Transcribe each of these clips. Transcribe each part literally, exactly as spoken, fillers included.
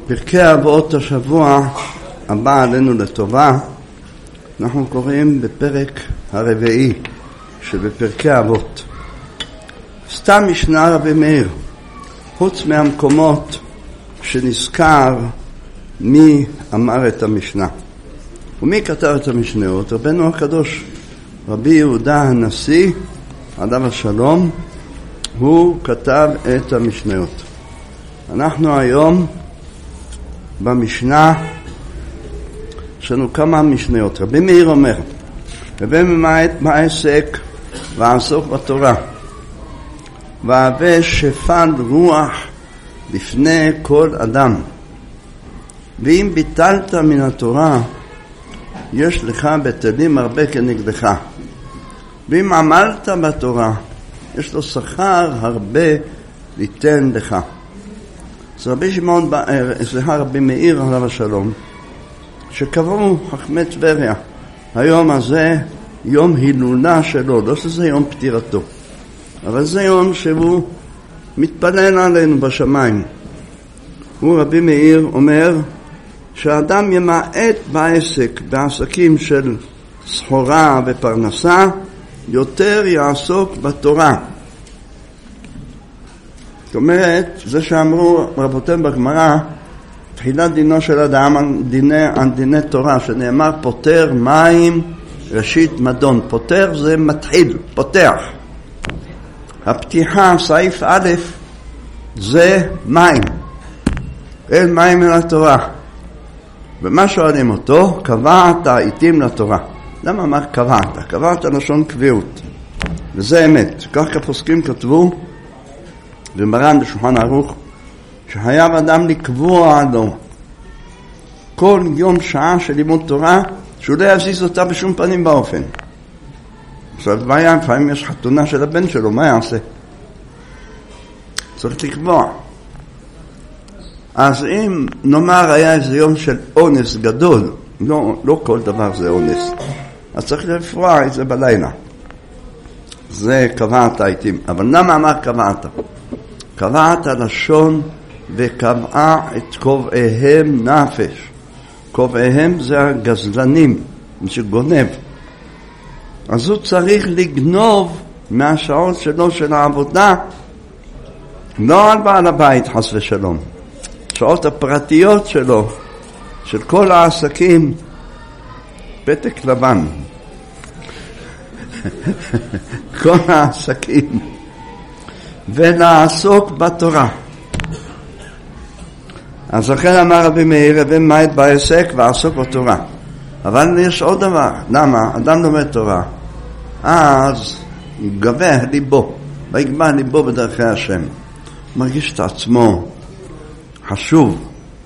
פרקי אבות השבוע הבא עלינו לטובה, אנחנו קוראים בפרק הרביעי שבפרקי אבות. סתם משנה רבי מאיר, חוץ מהמקומות שנזכר מי אמר את המשנה. ומי כתב את המשניות? רבנו הקדוש, רבי יהודה הנשיא, עליו השלום, הוא כתב את המשניות. אנחנו היום במשנה, יש לנו כמה משניות. רבי מאיר אומר, הווה ממעט בעסק ועסוק בתורה, והווה שפל רוח לפני כל אדם. ואם ביטלת מן התורה, יש לך בטלים הרבה כנגדך. ואם עמלת בתורה, יש לו שכר הרבה ליתן לך. אז רבי שמעון, סליחה, רבי מאיר עליו השלום, שקבעו חכמי טבריה, היום הזה יום הילולה שלו, לא שזה יום פטירתו, אבל זה יום שהוא מתפלל עלינו בשמיים. הוא רבי מאיר אומר שהאדם ימעט בעסק, בעסקים של סחורה ופרנסה, יותר יעסוק בתורה. זאת אומרת, זה שאמרו רבותיהם בגמרא, תחילת דינו של אדם על דיני, על דיני תורה, שנאמר פותר מים ראשית מדון. פותר זה מתחיל, פותח. הפתיחה, סעיף א', זה מים. אין מים אל התורה. ומה שואלים אותו? קבעת עיתים לתורה. למה אמר קבעת? קבעת לשון קביעות. וזה אמת. כך כפוסקים כתבו, ומרן בשולחן ערוך, שחייב אדם לקבוע לו כל יום שעה של לימוד תורה, שהוא לא יזיז אותה בשום פנים באופן. עכשיו, בעיה, לפעמים יש חתונה של הבן שלו, מה יעשה? צריך לקבוע. אז אם נאמר היה איזה יום של אונס גדול, לא, לא כל דבר זה אונס, אז צריך לפרוע את זה בלילה. זה קבעת העיתים. אבל למה אמר קבעת? קבעת לשון וקבעה את קובעיהם נפש. קובעיהם זה הגזלנים, מי שגונב. אז הוא צריך לגנוב מהשעות שלו של העבודה, לא על בעל הבית חס ושלום, שעות הפרטיות שלו, של כל העסקים, פתק לבן. כל העסקים. ולעסוק בתורה. אז לכן אמר רבי מאיר, הווה ממעט בעסק ועסוק בתורה. אבל יש עוד דבר. למה? אדם לומד תורה, אז יגבה ליבו, ויגבה ליבו בדרכי השם. מרגיש את עצמו חשוב.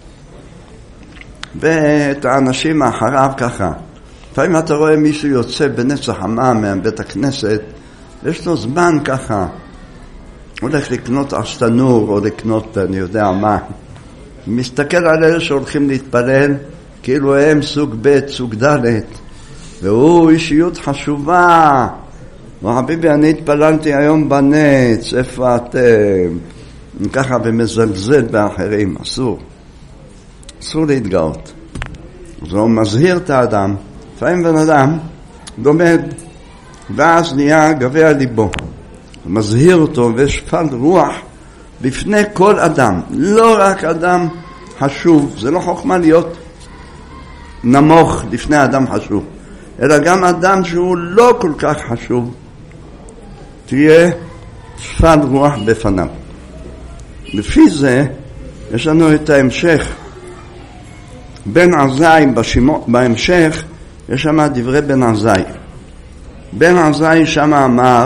ואת האנשים מאחריו ככה. לפעמים אתה רואה מישהו יוצא בנצח חמה מבית הכנסת, יש לו זמן ככה, הולך לקנות אשתנור או לקנות אני יודע מה, מסתכל על אלה שהולכים להתפלל כאילו הם סוג ב' סוג ד', והוא אישיות חשובה. וחביבי, אני התפללתי היום בנץ, איפה אתם? ככה ומזלזל באחרים, אסור. אסור להתגאות. אז הוא מזהיר את האדם. לפעמים בן אדם לומד, ואז נהיה גבע ליבו. הוא מזהיר אותו ושפל רוח בפני כל אדם. לא רק אדם חשוב, זה לא חוכמה להיות נמוך לפני אדם חשוב, אלא גם אדם שהוא לא כל כך חשוב, תהיה שפל רוח בפניו. לפי זה יש לנו את ההמשך. בן עזאי בשימו, בהמשך יש שם דברי בן עזאי. בן עזאי שם אמר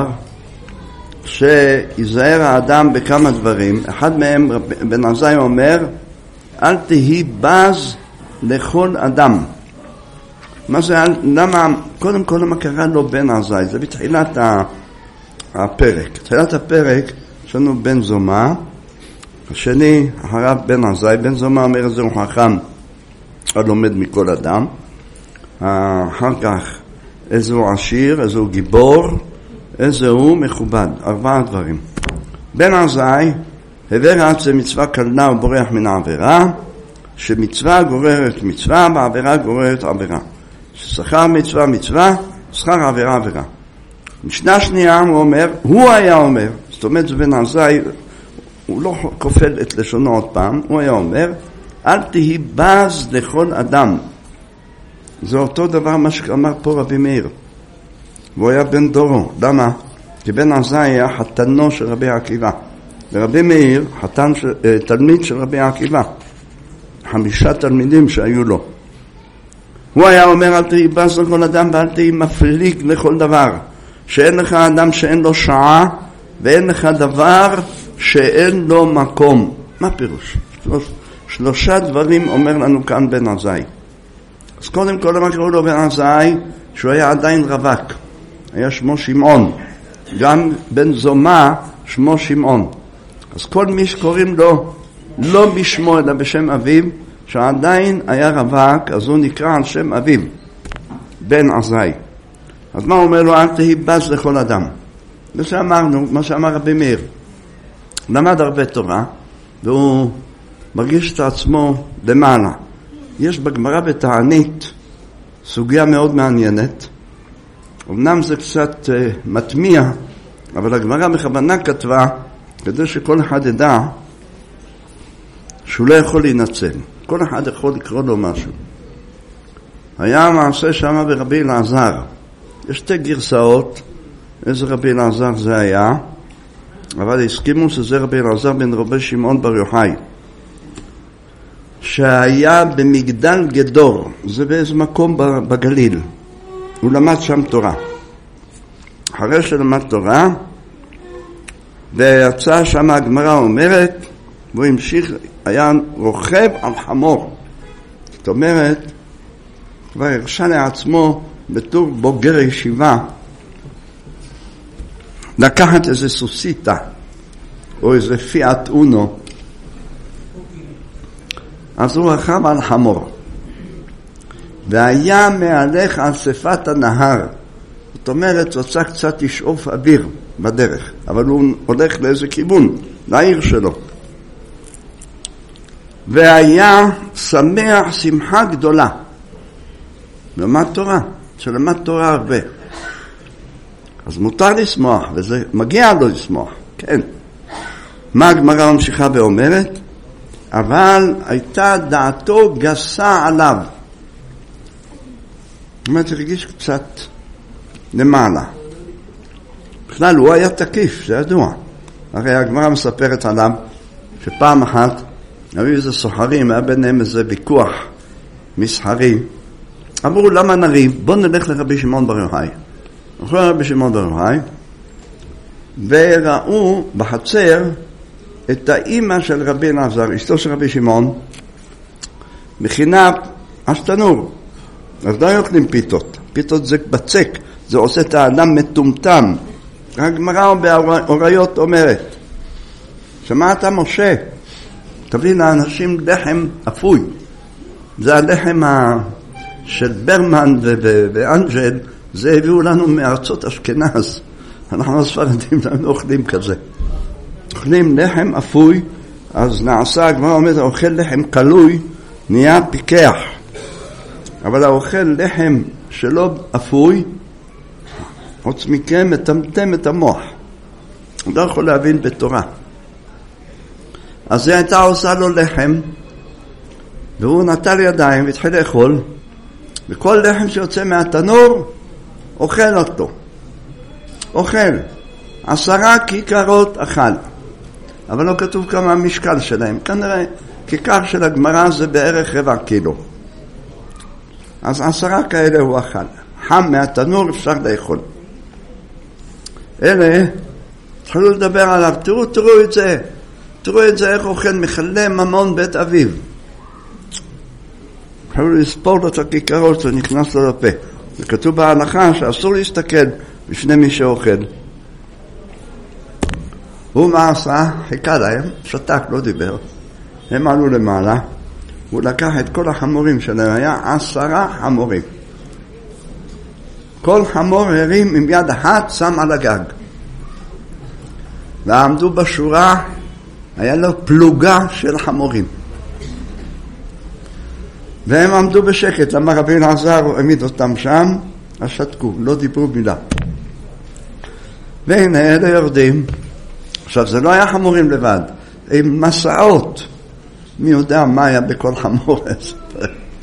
שיזהר האדם בכמה דברים. אחד מהם בן עזאי אומר, אל תהי בז לכל אדם. מה זה? למה? קודם כל למה קרא לו בן עזאי? זה בתחילת הפרק. בתחילת הפרק יש לנו בן זומא, השני אחריו בן עזאי. בן זומא אומר איזה הוא חכם הלומד מכל אדם. אחר כך איזה הוא עשיר, איזה הוא גיבור, איזה הוא מכובד. ארבעה דברים. בן עזאי, הווה רץ מצווה קלנה ובורח מן העבירה, שמצווה גוררת מצווה, ועבירה גוררת עבירה. ששכר מצווה מצווה, שכר עבירה עבירה. משנה שנייה הוא אומר, הוא היה אומר, זאת אומרת זה בן עזאי, הוא לא כופל את לשונו עוד פעם, הוא היה אומר, אל תהי בז לכל אדם. זה אותו דבר מה שאמר פה רבי מאיר. והוא היה בן דורו. למה? כי בן עזאי היה חתנו של רבי עקיבא. ורבי מאיר, חתן של, תלמיד של רבי עקיבא. חמישה תלמידים שהיו לו. הוא היה אומר, אל תהי בז לכל אדם ואל תהי מפליג לכל דבר. שאין לך אדם שאין לו שעה, ואין לך דבר שאין לו מקום. מה פירוש? שלוש, שלושה דברים אומר לנו כאן בן עזאי. אז קודם כל מה קראו לו בן עזאי, שהוא היה עדיין רווק. היה שמו שמעון. גם בן זומא שמו שמעון. אז כל מי שקוראים לו לא בשמו אלא בשם אביו, שעדיין היה רווק, אז הוא נקרא על שם אביו, בן עזאי. אז מה אומר לו? אל תהי בז לכל אדם. מה שאמרנו, מה שאמר רבי מאיר. למד הרבה תורה, והוא מרגיש את עצמו למעלה. יש בגמרא בתענית סוגיה מאוד מעניינת. אמנם זה קצת uh, מטמיע, אבל הגמרא בכוונה כתבה, כדי שכל אחד ידע שהוא לא יכול להינצל. כל אחד יכול לקרוא לו משהו. היה מעשה שמה ברבי אלעזר. יש שתי גרסאות, איזה רבי אלעזר זה היה, אבל הסכימו שזה רבי אלעזר בן רבי שמעון בר יוחאי, שהיה במגדל גדור, זה באיזה מקום בגליל. הוא למד שם תורה. אחרי שלמד תורה, ויצא שם הגמרא אומרת, והוא המשיך, היה רוכב על חמור. זאת אומרת, כבר הרשה לעצמו בתור בוגר ישיבה, לקחת איזה סוסיטה, או איזה פיאט אונו, אז הוא רכב על חמור. והיה מהלך על שפת הנהר. זאת אומרת, רצה קצת לשאוף אוויר בדרך, אבל הוא הולך לאיזה כיוון, לעיר שלו. והיה שמח שמחה גדולה. למד תורה, שלמד תורה הרבה. אז מותר לשמוח, וזה מגיע לו לשמוח, כן. מה הגמרא ממשיכה ואומרת? אבל הייתה דעתו גסה עליו. זאת אומרת, הרגיש קצת למעלה. בכלל, הוא היה תקיף, זה ידוע. הרי הגמרא מספרת עליו שפעם אחת היו איזה סוחרים, היה ביניהם איזה ויכוח מסחרי. אמרו, למה נריב? בוא נלך לרבי שמעון בר יוחאי. הלכו לרבי שמעון בר יוחאי, וראו בחצר את האימא של רבי אלעזר, אשתו של רבי שמעון, מכינה אשתנור. אז לא יאכלים פיתות. פיתות זה בצק, זה עושה את האדם מטומטם. הגמרא באוריות אומרת, שמעת משה? תביא לאנשים לחם אפוי. זה הלחם של ברמן ואנג'ל, זה הביאו לנו מארצות אשכנז. אנחנו הספרדים לא אוכלים כזה. אוכלים לחם אפוי, אז נעשה, הגמרא אומרת, האוכל לחם קלוי, נהיה פיקח. אבל האוכל לחם שלא אפוי, חוץ מכם מטמטם את המוח. הוא לא יכול להבין בתורה. אז זה הייתה עושה לו לחם, והוא נטל ידיים והתחיל לאכול, וכל לחם שיוצא מהתנור, אוכל אותו. אוכל. עשרה כיכרות אכל. אבל לא כתוב כמה המשקל שלהם. כנראה, כיכר של הגמרא זה בערך רבע קילו. אז עשרה כאלה הוא אכל. חם מהתנור אפשר לאכול. אלה, התחילו לדבר עליו, תראו, תראו את זה. תראו את זה, איך אוכל מחלה ממון בית אביו. התחילו לספור לו את הכיכרות שנכנס לו לפה. זה כתוב בהלכה שאסור להסתכל בפני מי שאוכל. הוא מה עשה? חיכה להם, שתק, לא דיבר. הם עלו למעלה. הוא לקח את כל החמורים שלהם, היה עשרה חמורים. כל חמור הרים עם יד אחת, שם על הגג. ועמדו בשורה, היה לו פלוגה של חמורים. והם עמדו בשקט, למה רבי אלעזר העמיד אותם שם, אז שתקו, לא דיברו מילה. והנה אלה יורדים. עכשיו זה לא היה חמורים לבד, עם מסעות. מי יודע מה היה בכל חמור הזה.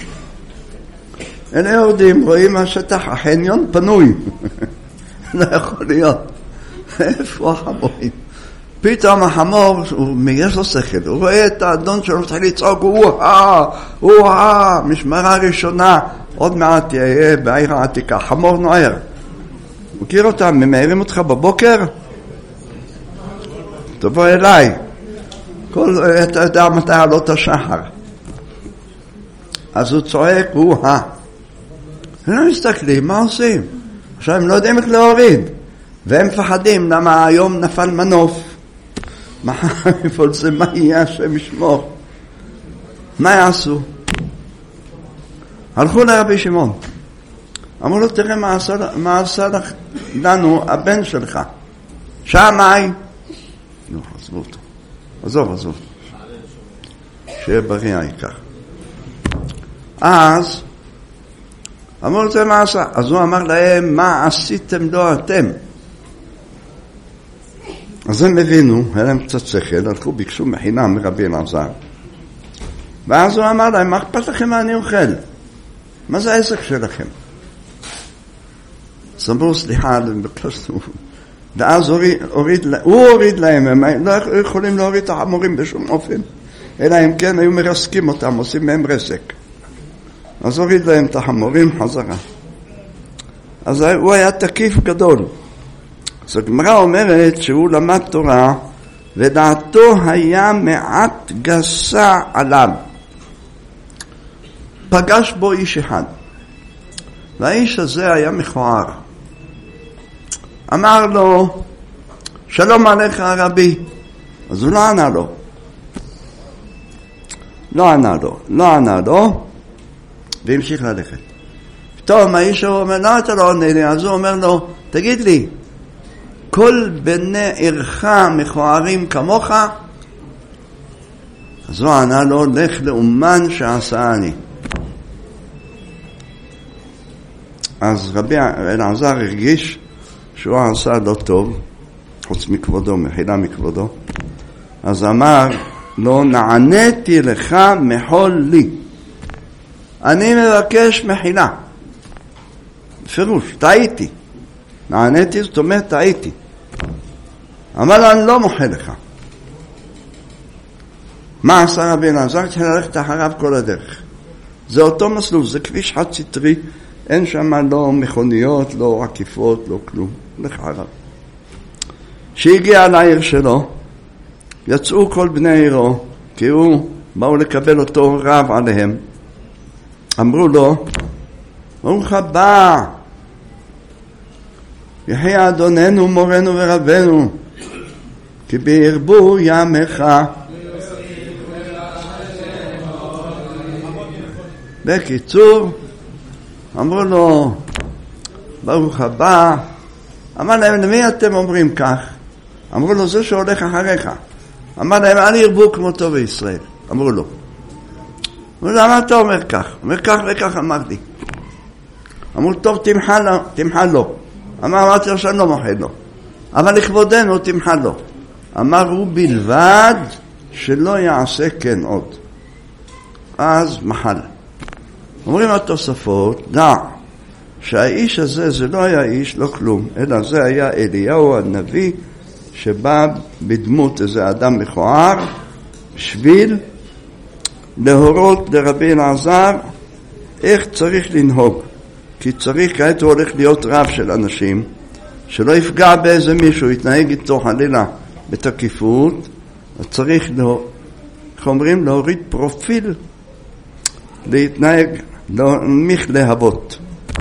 אלה יורדים, רואים השטח, החניון פנוי. לא יכול להיות. איפה החמורים? פתאום החמור, יש לו שכל, הוא רואה את האדון שלו, מתחיל לצעוק, וואה, וואה, משמרה ראשונה, עוד מעט יהיה בעיר העתיקה, חמור נוער. מכיר אותם, ממהרים אותך בבוקר? תבוא אליי. כל, אתה יודע מתי עלות השחר. אז הוא צועק, וואה. הם לא מסתכלים, מה עושים? עכשיו הם לא יודעים איך להוריד. והם מפחדים, למה היום נפל מנוף. מחר יפול זה, מה יהיה השם ישמור? מה יעשו? הלכו לרבי שמעון. אמרו לו, תראה מה עשה, מה עשה לך, לנו הבן שלך. שמאי. לא, עזבו אותו. עזוב, עזוב. שיהיה בריא העיקר. אז, אמרו לו, תראה מה עשה. אז הוא אמר להם, מה עשיתם לו אתם? אז הם הבינו, היה להם קצת שכל, הלכו, ביקשו מחינה מרבי אלעזר. ואז הוא אמר להם, מה אכפת לכם מה אני אוכל? מה זה העסק שלכם? אז אמרו, סליחה, בקלסנו. ואז הוריד, הוריד, הוא הוריד להם, הם לא יכולים להוריד את החמורים בשום אופן. אלא אם כן היו מרסקים אותם, עושים מהם רסק. אז הוריד להם את החמורים חזרה. אז הוא היה תקיף גדול. אז הגמרא אומרת שהוא למד תורה ודעתו היה מעט גסה עליו. פגש בו איש אחד והאיש הזה היה מכוער. אמר לו, שלום עליך הרבי. אז הוא לא ענה לו. לא ענה לו. לא ענה לו והמשיך ללכת. פתאום האיש הוא אומר, לא, אתה לא עונה לי. אז הוא אומר לו, תגיד לי, כל בני עירך מכוערים כמוך? אז הוא ענה לו, לך לאומן שעשה אני. אז רבי אלעזר הרגיש שהוא עשה לא טוב, חוץ מכבודו, מחילה מכבודו. אז אמר לו, נעניתי לך מחול לי. אני מבקש מחילה. בפירוש, טעיתי. נעניתי, זאת אומרת, טעיתי. אמר לו, אני לא מוחל לך. מה עשה רבי אלעזר? צריך ללכת אחריו כל הדרך. זה אותו מסלול, זה כביש חד סטרי, אין שם לא מכוניות, לא עקיפות, לא כלום. לך אחריו. שהגיע לעיר שלו, יצאו כל בני עירו, כי הוא באו לקבל אותו רב עליהם. אמרו לו, ברוך הבא, יחי אדוננו מורנו ורבנו, כי בירבו ימיך. בקיצור, אמרו לו, ברוך הבא. אמר להם, למי אתם אומרים כך? אמרו לו, זה שהולך אחריך. אמר להם, אל ירבו כמותו בישראל. אמרו לו. אמרו לו, למה אתה אומר כך? אומר כך וכך אמרתי. אמרו, טוב, תמחל, תמחל לו. אמר, אמרתי לו שאני לא מוחל לו. אבל לכבודנו תמחל לו. אמר, הוא בלבד שלא יעשה כן עוד. אז מחל. אומרים התוספות, דע, שהאיש הזה זה לא היה איש, לא כלום, אלא זה היה אליהו הנביא, שבא בדמות איזה אדם מכוער, בשביל להורות לרבי אלעזר איך צריך לנהוג. כי צריך, כעת הוא הולך להיות רב של אנשים, שלא יפגע באיזה מישהו, יתנהג איתו חלילה בתקיפות, צריך, איך אומרים, להוריד פרופיל, להתנהג, להנמיך להבות.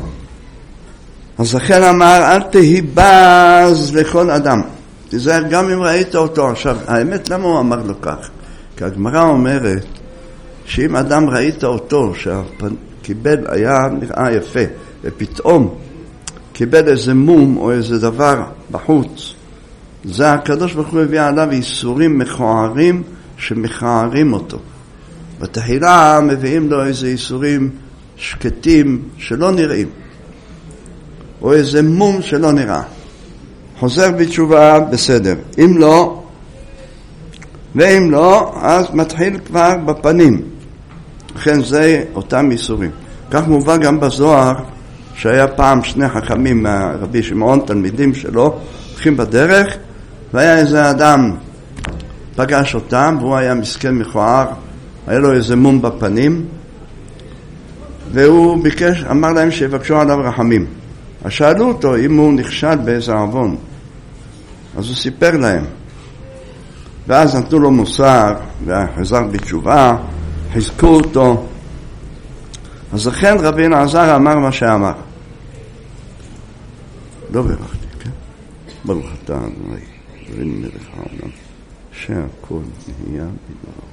אז לכן אמר, אל תהי בז לכל אדם. תזהר גם אם ראית אותו. עכשיו, האמת, למה הוא אמר לו כך? כי הגמרא אומרת, שאם אדם ראית אותו, שקיבל, היה נראה יפה, ופתאום קיבל איזה מום או איזה דבר בחוץ, זה הקדוש ברוך הוא הביא עליו איסורים מכוערים שמכוערים אותו. בתחילה מביאים לו איזה איסורים שקטים שלא נראים, או איזה מום שלא נראה. חוזר בתשובה, בסדר. אם לא, ואם לא, אז מתחיל כבר בפנים. לכן זה אותם איסורים. כך מובא גם בזוהר, שהיה פעם שני חכמים מהרבי שמעון, תלמידים שלו, הולכים בדרך, והיה איזה אדם פגש אותם, והוא היה מסכן מכוער, היה לו איזה מום בפנים, והוא ביקש, אמר להם שיבקשו עליו רחמים. אז שאלו אותו אם הוא נכשל באיזה עוון, אז הוא סיפר להם, ואז נתנו לו מוסר וחזר בתשובה, חיזקו אותו. אז לכן רבי אלעזר אמר מה שאמר. לא ברכתי, כן? ברוך אתה אדוני אלוהינו מלך העולם שהכל נהיה בדברו.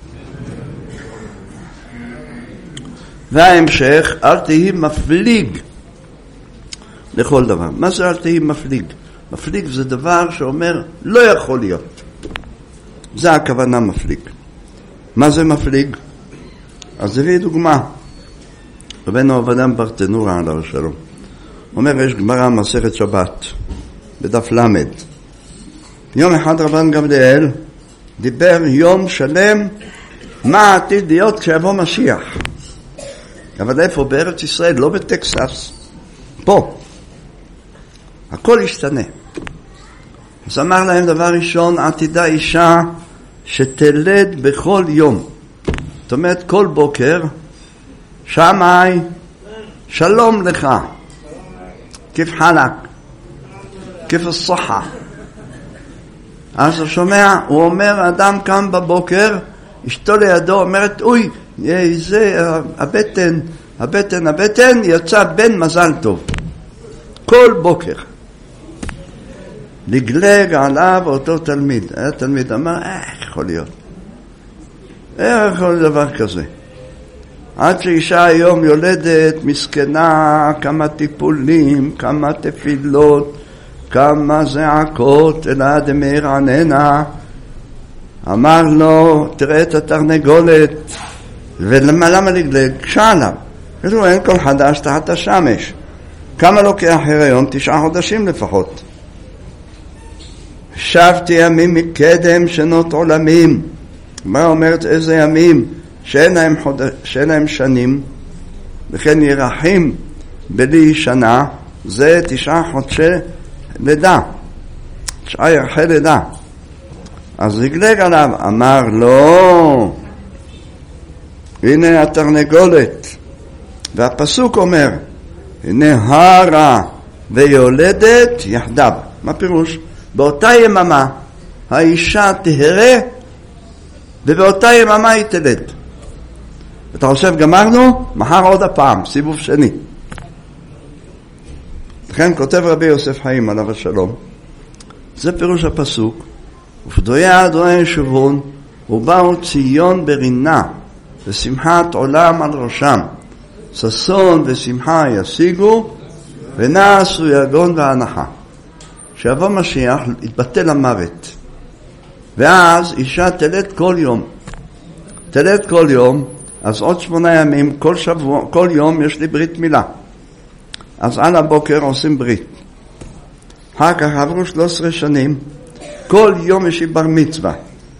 וההמשך, אל תהי מפליג לכל דבר. מה זה אל תהי מפליג? מפליג זה דבר שאומר לא יכול להיות. זה הכוונה מפליג. מה זה מפליג? אז הביא דוגמה. רבנו עובדיה ברטנורה עליו השלום. אומר, יש גמרא מסכת שבת בדף למד. יום אחד רבן גמליאל דיבר יום שלם מה עתיד להיות כשיבוא משיח. אבל איפה? בארץ ישראל, לא בטקסס. פה. הכל ישתנה. אז אמר להם דבר ראשון, עתידה אישה שתלד בכל יום. זאת אומרת, כל בוקר, שמי, שלום לך. כיף חלק. כיף הסוחה. אז הוא שומע, הוא אומר, אדם קם בבוקר, אשתו לידו אומרת, אוי, זה הבטן, הבטן, הבטן, יצא בן מזל טוב. כל בוקר. לגלג עליו אותו תלמיד. היה תלמיד, אמר, איך יכול להיות? איך יכול להיות דבר כזה? עד שאישה היום יולדת, מסכנה, כמה טיפולים, כמה תפילות, כמה זעקות, אלא דמאיר עננה. אמר לו, תראה את התרנגולת, ולמה למה לגלג? שאלה. כזו אין כל חדש תחת השמש. כמה לוקח הריון? תשעה חודשים לפחות. שבתי ימים מקדם שנות עולמים. מה אומרת איזה ימים? שאין להם, חוד... שאין להם שנים, וכן ירחים בלי שנה, זה תשעה חודשי לידה. תשעה ירחי לידה. אז הגלג עליו, אמר לו, הנה התרנגולת. והפסוק אומר, הנה הרה ויולדת יחדיו. מה פירוש? באותה יממה האישה תהרה, ובאותה יממה היא תלד. אתה חושב, גמרנו? מחר עוד הפעם, סיבוב שני. לכן כותב רבי יוסף חיים עליו השלום, זה פירוש הפסוק, ופדויה אדוני שובון, ובאו ציון ברינה, ושמחת עולם על ראשם, ששון ושמחה ישיגו, ונעשו יגון והנחה. שיבוא משיח, יתבטל המוות. ואז אישה תלד כל יום. תלד כל יום, אז עוד שמונה ימים, כל שבוע, כל יום יש לי ברית מילה. אז על הבוקר עושים ברית. אחר כך עברו שלוש עשרה שנים, כל יום יש לי בר מצווה.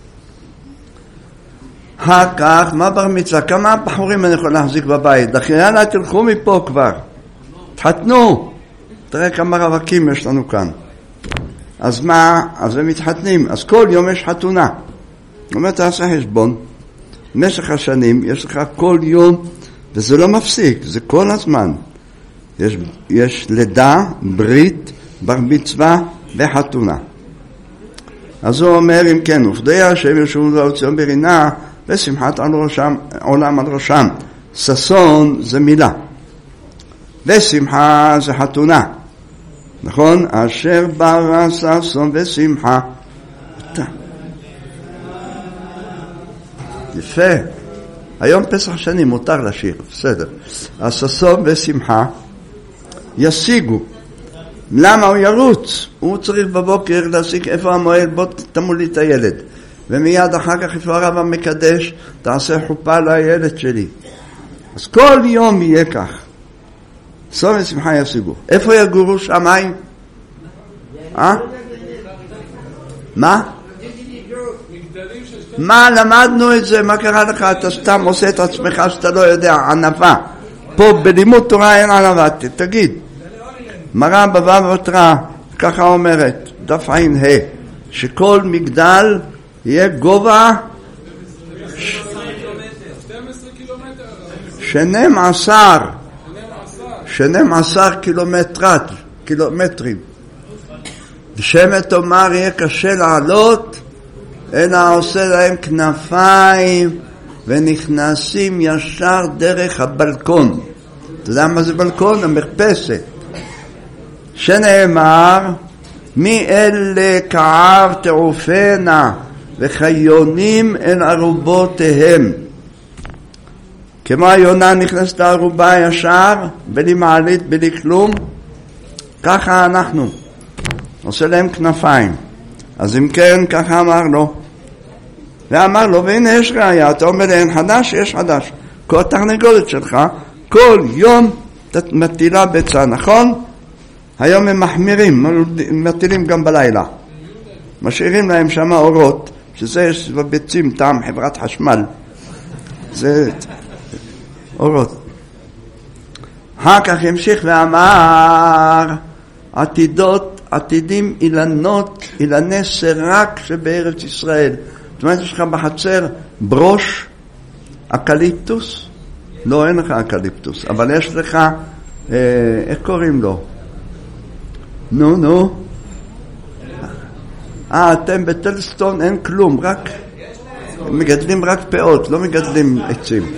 אחר כך, מה בר מצווה? כמה בחורים אני יכול להחזיק בבית? לכן, יאללה, תלכו מפה כבר. תחתנו. תראה כמה רווקים יש לנו כאן. אז מה? אז הם מתחתנים. אז כל יום יש חתונה. זאת אומרת, תעשה חשבון. במשך השנים יש לך כל יום, וזה לא מפסיק, זה כל הזמן. יש, יש לידה, ברית, בר מצווה וחתונה. אז הוא אומר, אם כן, ופדויה השם ישובו והוציאו ברינה, ושמחת על ראשם, עולם על ראשם. ששון זה מילה. ושמחה זה חתונה. נכון? אשר ברא ששון ושמחה. יפה. היום פסח שני מותר לשיר, בסדר. הששון ושמחה ישיגו. למה הוא ירוץ? הוא צריך בבוקר להשיג איפה המועל, בוא תמו לי את הילד. ומיד אחר כך לפני הרב המקדש, תעשה חופה לילד שלי. אז כל יום יהיה כך. סוף ושמחה ישיגו. איפה יגורו שמיים? אה? מה? מה למדנו את זה? מה קרה לך? אתה סתם עושה את עצמך שאתה לא יודע, ענבה. פה בלימוד תורה אין ענבה, תגיד. מראה בבא בתרא, ככה אומרת, דף עין ה', שכל מגדל יהיה גובה שנים עשר שנים עשר קילומטרת קילומטרים ושמת אומר יהיה קשה לעלות אלא עושה להם כנפיים ונכנסים ישר דרך הבלקון. אתה יודע מה זה בלקון? המרפסת שנאמר מי אלה כעב תעופנה וחיונים אל ערובותיהם. כמו היונה נכנסת לערובה ישר בלי מעלית בלי כלום, ככה אנחנו עושה להם כנפיים. אז אם כן ככה אמר לו, ואמר לו והנה יש ראיה, אתה אומר אין חדש, יש חדש. כל התרנגולת שלך כל יום מטילה ביצה, נכון? היום הם מחמירים, מטילים גם בלילה, משאירים להם שם אורות, שזה יש בביצים טעם חברת חשמל, זה אורות. אחר כך המשיך ואמר עתידות, עתידים אילנות, אילני סרק שבארץ ישראל. זאת אומרת יש לך בחצר ברוש אקליפטוס? לא, אין לך אקליפטוס, אבל יש לך אה, איך קוראים לו? נו נו אה אתם בטלסטון אין כלום, רק מגדלים רק פאות, לא מגדלים עצים.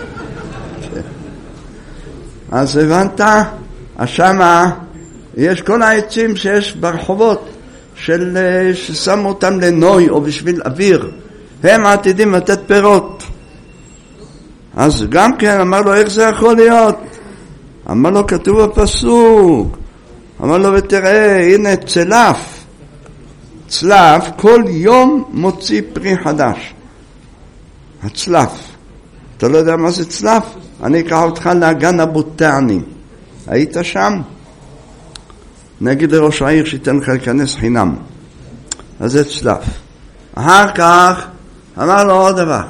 אז הבנת, שמה יש כל העצים שיש ברחובות של ששמו אותם לנוי או בשביל אוויר, הם עתידים לתת פירות. אז גם כן אמר לו איך זה יכול להיות? אמר לו כתוב בפסוק, אמר לו ותראה הנה צלף, צלף כל יום מוציא פרי חדש. הצלף, אתה לא יודע מה זה צלף? אני אקח אותך לאגן אבו תעני, היית שם? נגיד לראש העיר שיתן לך להיכנס חינם. אז זה צלף. אחר כך אמר לו עוד דבר,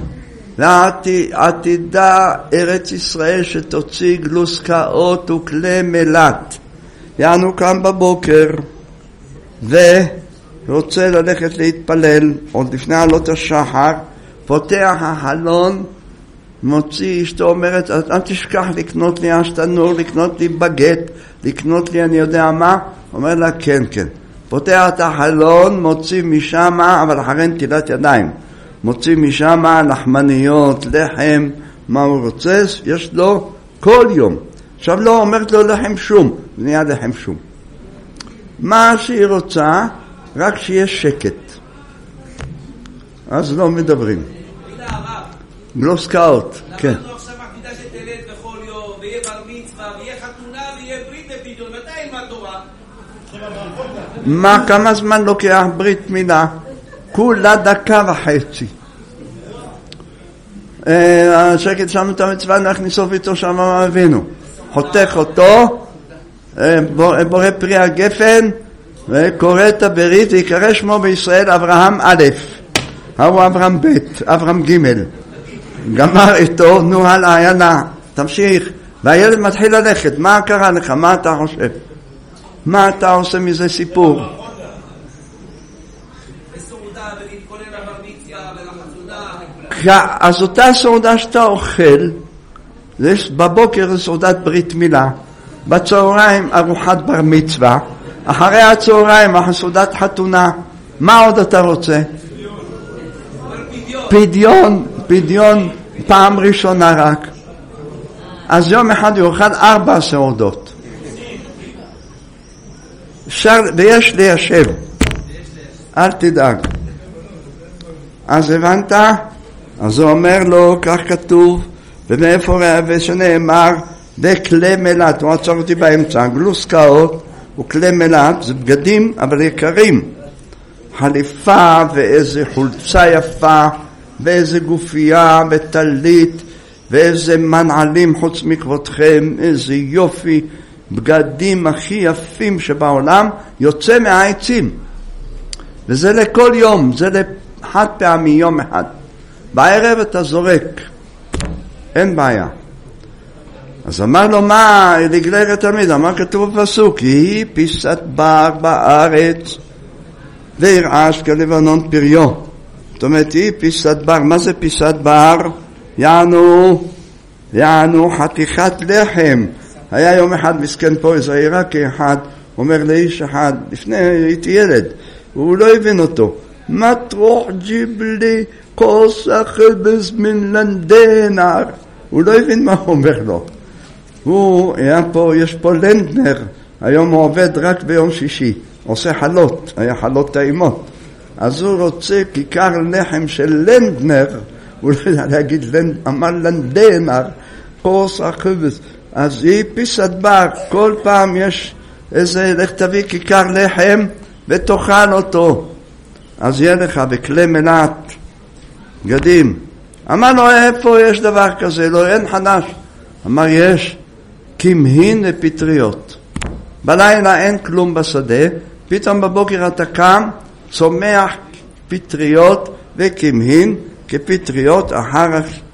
לעתידה ארץ ישראל שתוציא גלוסקאות וכלי מלט. יענו קם בבוקר ורוצה ללכת להתפלל, עוד לפני עלות השחר, פותח החלון, מוציא, אשתו אומרת, אל תשכח לקנות לי אשתנור, לקנות לי בגט, לקנות לי אני יודע מה. אומר לה כן כן. פותח את החלון, מוציא משם, אבל אחרי נטילת ידיים, מוציא משם לחמניות, לחם, מה הוא רוצה, יש לו כל יום. עכשיו לא אומרת לו לחם שום, זה נהיה לחם שום. מה שהיא רוצה, רק שיש שקט. אז לא מדברים. גלוסקאות, כן. אנחנו עכשיו עתידה שתלד בכל יום, ויהיה בר מצווה, ויהיה חתונה, ויהיה ברית ופדיון. מתי ילמד תורה? מה, כמה זמן לוקח ברית מילה? כולה דקה וחצי. השקט שם את המצווה, נכניסו איתו שם אבינו. חותך אותו, בורא פרי הגפן, וקורא את הברית, ויקרא שמו בישראל אברהם א', הוא אברהם ב', אברהם ג'. גמר איתו, נו הלאה, יאללה, תמשיך. והילד מתחיל ללכת, מה קרה לך? מה אתה חושב? מה אתה עושה מזה סיפור? בסעודה, ולהתכונן לבר מצווה, ולחתונה. אז אותה סעודה שאתה אוכל, בבוקר זה סעודת ברית מילה, בצהריים ארוחת בר מצווה, אחרי הצהריים סעודת חתונה. מה עוד אתה רוצה? פדיון, פדיון פעם ראשונה רק. אז יום אחד יאכל ארבע סעודות. אפשר, ויש ליישב, אל תדאג. אז הבנת? אז הוא אומר לו, כך כתוב, ומאיפה ושנאמר, וכלי מלט, הוא עצר אותי באמצע, גלוסקאות וכלי מלט, זה בגדים אבל יקרים. חליפה ואיזה חולצה יפה ואיזה גופייה וטלית ואיזה מנעלים חוץ מכבודכם, איזה יופי, בגדים הכי יפים שבעולם, יוצא מהעצים. וזה לכל יום, זה לחד פעמי יום אחד. בערב אתה זורק, אין בעיה. אז אמר לו, מה, לגלר התלמיד, אמר כתוב בפסוק, היא פיסת בר בארץ וירעש כלבנון פריו. זאת אומרת, היא פיסת בר. מה זה פיסת בר? יענו, יענו חתיכת לחם. היה יום אחד מסכן פה איזה עיראקי אחד, אומר לאיש אחד, לפני הייתי ילד, הוא לא הבין אותו. מטרוח ג'יבלי כוס החבס מן לנדנר. הוא לא הבין מה הוא אומר לו. הוא, היה פה, יש פה לנדנר, היום הוא עובד רק ביום שישי, עושה חלות, היה חלות טעימות. אז הוא רוצה כיכר לחם של לנדנר, הוא לא יודע להגיד, לנד, אמר לנדנר, כוס החבס. אז היא פיסת בר, כל פעם יש איזה, לך תביא כיכר לחם ותאכל אותו. אז יהיה לך בכלי מלט, גדים. אמר לו, איפה יש דבר כזה? לא, אין חדש. אמר, יש כמהין ופטריות. בלילה אין כלום בשדה, פתאום בבוקר אתה קם, צומח פטריות וכמהין כפטריות אחר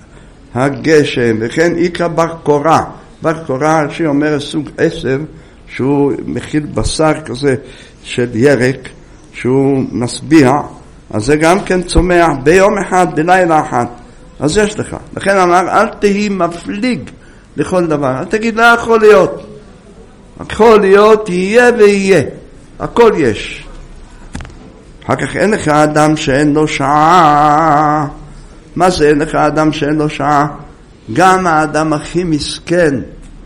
הגשם. וכן איקרא בר קורא. בר קורא, שהיא אומרת סוג עשב, שהוא מכיל בשר כזה של ירק, שהוא משביע, אז זה גם כן צומח ביום אחד, בלילה אחד. אז יש לך. לכן אמר, אל תהי מפליג לכל דבר. אל תגיד, לא יכול להיות. יכול להיות, יהיה ויהיה. הכל יש. אחר כך אין לך אדם שאין לו שעה. מה זה אין לך אדם שאין לו שעה? גם האדם הכי מסכן.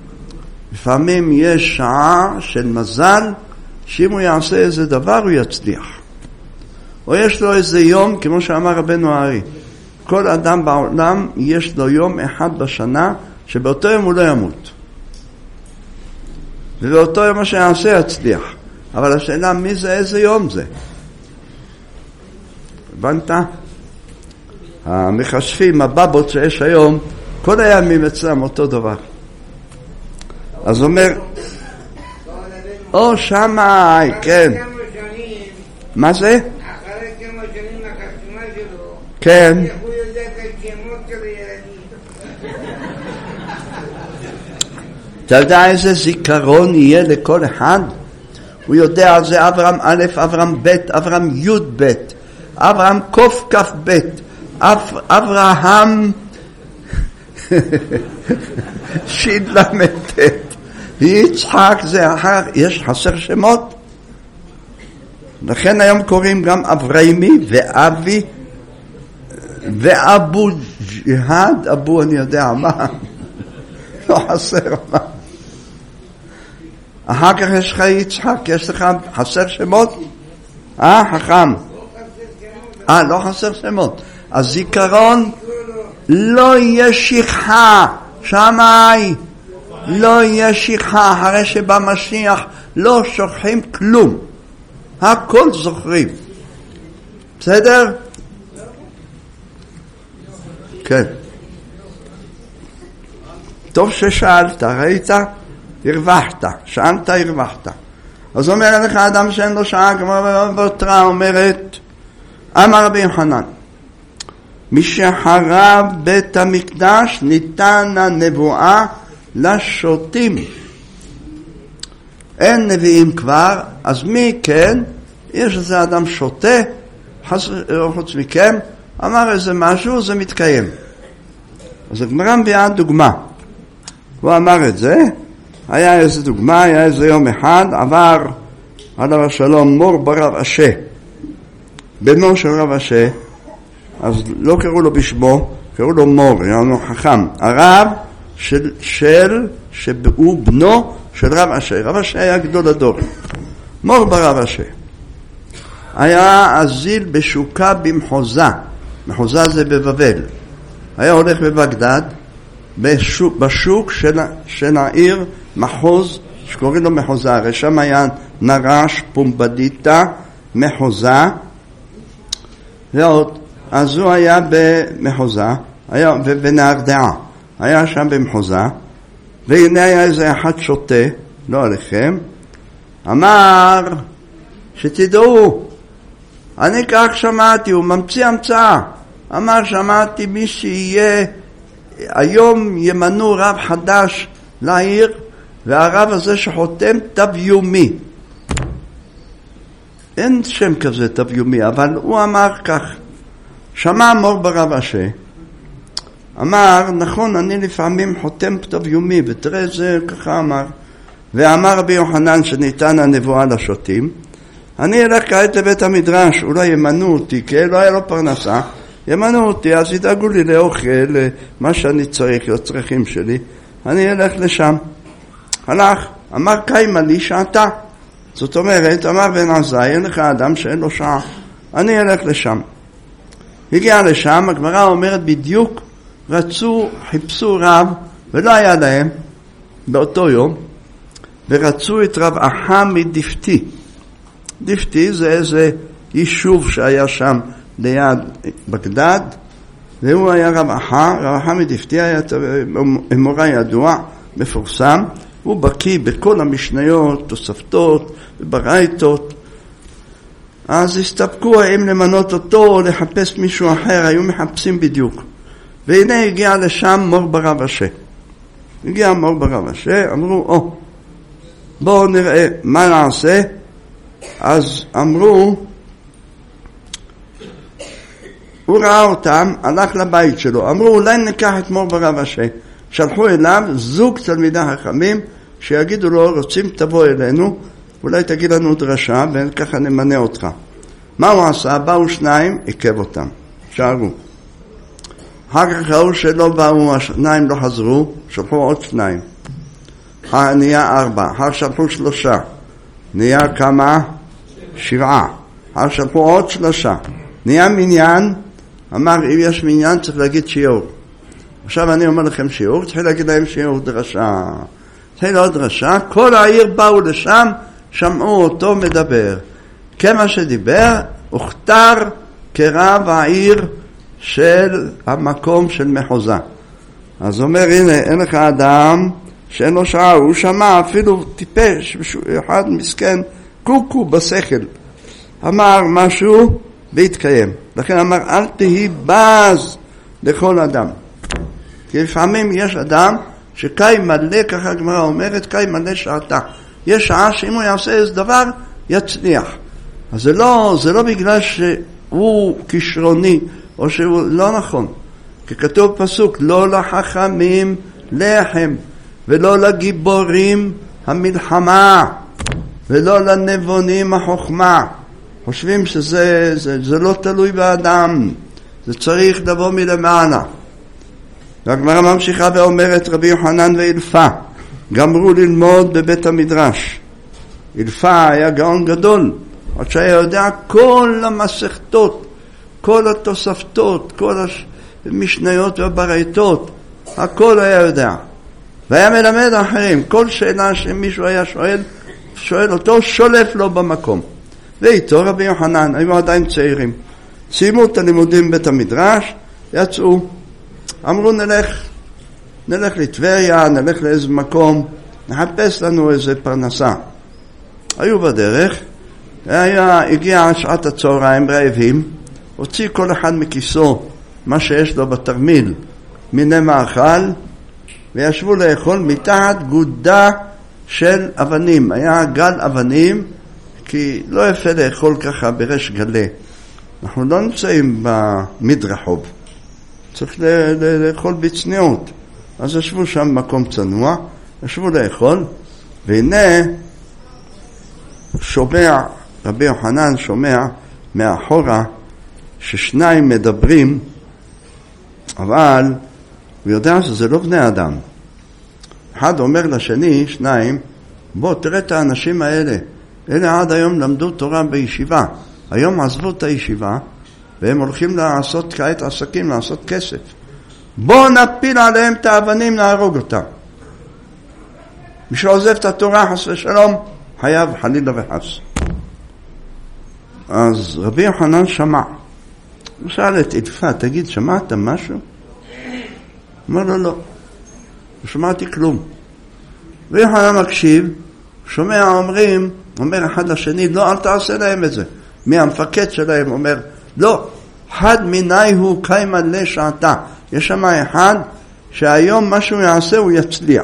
לפעמים יש שעה של מזל, שאם הוא יעשה איזה דבר הוא יצליח. או יש לו איזה יום, כמו שאמר רבנו הארי, כל אדם בעולם יש לו יום אחד בשנה שבאותו יום הוא לא ימות. ובאותו יום מה שיעשה יצליח. אבל השאלה מי זה, איזה יום זה? הבנת? המחשבים, הבבות שיש היום, כל הימים אצלם אותו דבר. אז אומר, או שמאי, כן. מה זה? אחרי כמה שנים החתימה שלו, כן. איך הוא יודע את השמות של הילדים? אתה יודע איזה זיכרון יהיה לכל אחד? הוא יודע על זה אברהם א', אברהם ב', אברהם י' ב', אברהם קוף כף ב', אברהם שיד למדת, יצחק זה אחר, יש חסר שמות. לכן היום קוראים גם אברהימי ואבי ואבו ג'יהד, אבו אני יודע מה, לא חסר מה. אחר כך יש לך יצחק, יש לך חסר שמות? אה, חכם. אה, לא חסר שמות. הזיכרון לא יהיה שכחה, שמאי, לא יהיה שכחה, אחרי שבמשיח לא שוכחים כלום. הכל זוכרים. בסדר? כן. טוב ששאלת, ראית? הרווחת. שאלת, הרווחת. אז אומר לך אדם שאין לו שעה, כמו בתורה אומרת, אמר רבי יוחנן, משחרב בית המקדש ניתן הנבואה לשוטים. אין נביאים כבר, אז מי כן? יש איזה אדם שוטה, חוץ מכם, אמר איזה משהו, זה מתקיים. אז הגמרא מביאה דוגמה. הוא אמר את זה, היה איזה דוגמה, היה איזה יום אחד, עבר עליו השלום מור ברב אשה, בנו של רב אשה, אז לא קראו לו בשמו, קראו לו מור, יענו חכם, הרב של, של שהוא בנו של רב אשה. רב אשה היה גדול הדור, מור ברב אשה. היה אזיל בשוקה במחוזה, מחוזה זה בבבל, היה הולך בבגדד, בשוק, בשוק של, של העיר מחוז, שקוראים לו מחוזה, הרי שם היה נרש פומבדיטה מחוזה, ועוד, אז הוא היה במחוזה, היה בנהרדעה, היה שם במחוזה, והנה היה איזה אחד שוטה, לא עליכם, אמר שתדעו, אני כך שמעתי, הוא ממציא המצאה, אמר שמעתי מי שיהיה, היום ימנו רב חדש לעיר, והרב הזה שחותם תו יומי. אין שם כזה תו יומי, אבל הוא אמר כך, שמע מור ברב אשה, אמר, נכון, אני לפעמים חותם תו יומי, ותראה זה ככה אמר, ואמר רבי יוחנן שניתן הנבואה לשוטים, אני אלך כעת לבית המדרש, אולי ימנו אותי, כי לא היה לו פרנסה, ימנו אותי, אז ידאגו לי לאוכל, מה שאני צריך, לצרכים שלי, אני אלך לשם. הלך, אמר קיימה לי שעתה, זאת אומרת, אמר בן עזאי, אין לך אדם שאין לו שעה, אני אלך לשם. הגיע לשם, הגמרא אומרת בדיוק, רצו, חיפשו רב, ולא היה להם, באותו יום, ורצו את רב אחא מדפתי. דפתי זה איזה יישוב שהיה שם ליד בגדד, והוא היה רב אחא, רב אחא מדפתי היה אמורה ידוע, מפורסם, הוא בקיא בכל המשניות, תוספתות, ברייתות, אז הסתפקו האם למנות אותו או לחפש מישהו אחר, היו מחפשים בדיוק. והנה הגיע לשם מור ברב אשה. הגיע מור ברב אשה, אמרו, או, בואו נראה מה נעשה. אז אמרו, הוא ראה אותם, הלך לבית שלו, אמרו אולי ניקח את מור ברב אשה. שלחו אליו זוג תלמידי חכמים שיגידו לו, רוצים תבוא אלינו, אולי תגיד לנו דרשה וככה נמנה אותך. מה הוא עשה? באו שניים, עיכב אותם, שערו. אחר כך ראו שלא באו, השניים לא חזרו, שלחו עוד שניים. נהיה ארבע, אחר שלחו שלושה, נהיה כמה? שבעה. אחר שלחו עוד שלושה, נהיה מניין, אמר אם יש מניין צריך להגיד שיעור. עכשיו אני אומר לכם שיעור, צריך להגיד להם שיעור דרשה. צריך עוד דרשה, כל העיר באו לשם, שמעו אותו מדבר. כמה שדיבר, הוכתר כרב העיר של המקום של מחוזה. אז אומר, הנה, אין לך אדם שאין לו שעה, הוא שמע אפילו טיפש, אחד מסכן, קוקו בשכל. אמר משהו והתקיים. לכן אמר, אל תהי בז לכל אדם. כי לפעמים יש אדם שקי מלא, ככה הגמרא אומרת, קי מלא שעתה. יש שעה שאם הוא יעשה איזה דבר, יצליח. אז זה לא, זה לא בגלל שהוא כישרוני, או שהוא לא נכון. כי כתוב פסוק, לא לחכמים לחם, ולא לגיבורים המלחמה, ולא לנבונים החוכמה. חושבים שזה זה, זה לא תלוי באדם, זה צריך לבוא מלמעלה. והגמרא ממשיכה ואומרת, רבי יוחנן ואילפה גמרו ללמוד בבית המדרש. אילפה היה גאון גדול, עוד שהיה יודע כל המסכתות, כל התוספתות, כל המשניות והברייתות, הכל היה יודע. והיה מלמד אחרים, כל שאלה שמישהו היה שואל, שואל אותו, שולף לו במקום. ואיתו רבי יוחנן, היו עדיין צעירים. סיימו את הלימודים בבית המדרש, יצאו, אמרו נלך, נלך לטבריה, נלך לאיזה מקום, נחפש לנו איזה פרנסה. היו בדרך, היה, הגיע שעת הצהריים רעבים, הוציא כל אחד מכיסו מה שיש לו בתרמיל, מיני מאכל, וישבו לאכול מתחת גודה של אבנים. היה גל אבנים, כי לא יפה לאכול ככה ברש גלה. אנחנו לא נמצאים במדרחוב, צריך לאכול בצניעות. אז ישבו שם מקום צנוע, ישבו לאכול, והנה שומע, רבי יוחנן שומע מאחורה ששניים מדברים, אבל הוא יודע שזה לא בני אדם. אחד אומר לשני, שניים, בוא תראה את האנשים האלה, אלה עד היום למדו תורה בישיבה, היום עזבו את הישיבה, והם הולכים לעשות כעת עסקים, לעשות כסף. בוא נפיל עליהם את האבנים, נהרוג אותם. מי שעוזב את התורה, חס ושלום, חייב חלילה וחס. אז רבי יוחנן שמע, הוא שאל את עדפה, תגיד, שמעת משהו? אומר לו, לא. לא שמעתי כלום. ויוחנן מקשיב, שומע אומרים, אומר אחד לשני, לא, אל תעשה להם את זה. מי המפקד שלהם אומר, לא, חד מיני הוא קיימה לשעתה. יש שם אחד שהיום מה שהוא יעשה הוא יצליח.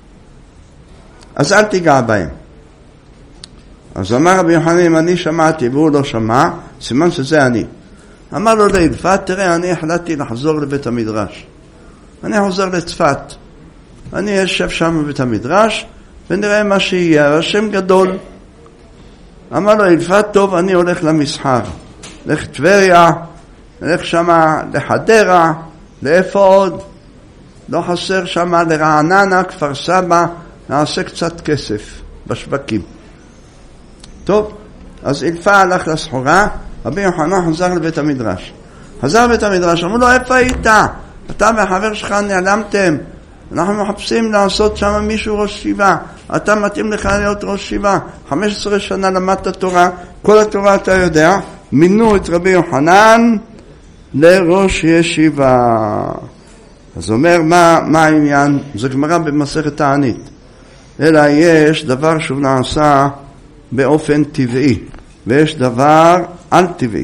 אז אל תיגע בהם. אז אמר רבי יוחנן, אם אני שמעתי והוא לא שמע, סימן שזה אני. אמר לו לעדפה, תראה, אני החלטתי לחזור לבית המדרש. אני חוזר לצפת. אני יושב שם בבית המדרש, ונראה מה שיהיה, השם גדול. אמר לו עדפה, טוב, אני הולך למסחר. לך טבריה, הולך שם לחדרה, לאיפה עוד? לא חסר שם לרעננה, כפר סבא, נעשה קצת כסף בשווקים. טוב, אז עדפה הלך לסחורה, רבי יוחנן חזר לבית המדרש. חזר לבית המדרש, אמרו לו, איפה היית? אתה והחבר שלך נעלמתם. אנחנו מחפשים לעשות שם מישהו ראש שיבה. אתה מתאים לך להיות ראש שיבה. חמש עשרה שנה למדת תורה, כל התורה אתה יודע. מינו את רבי יוחנן לראש ישיבה. אז אומר, מה, מה העניין? זה גמרא במסכת תענית. אלא יש דבר שהוא נעשה באופן טבעי, ויש דבר על טבעי.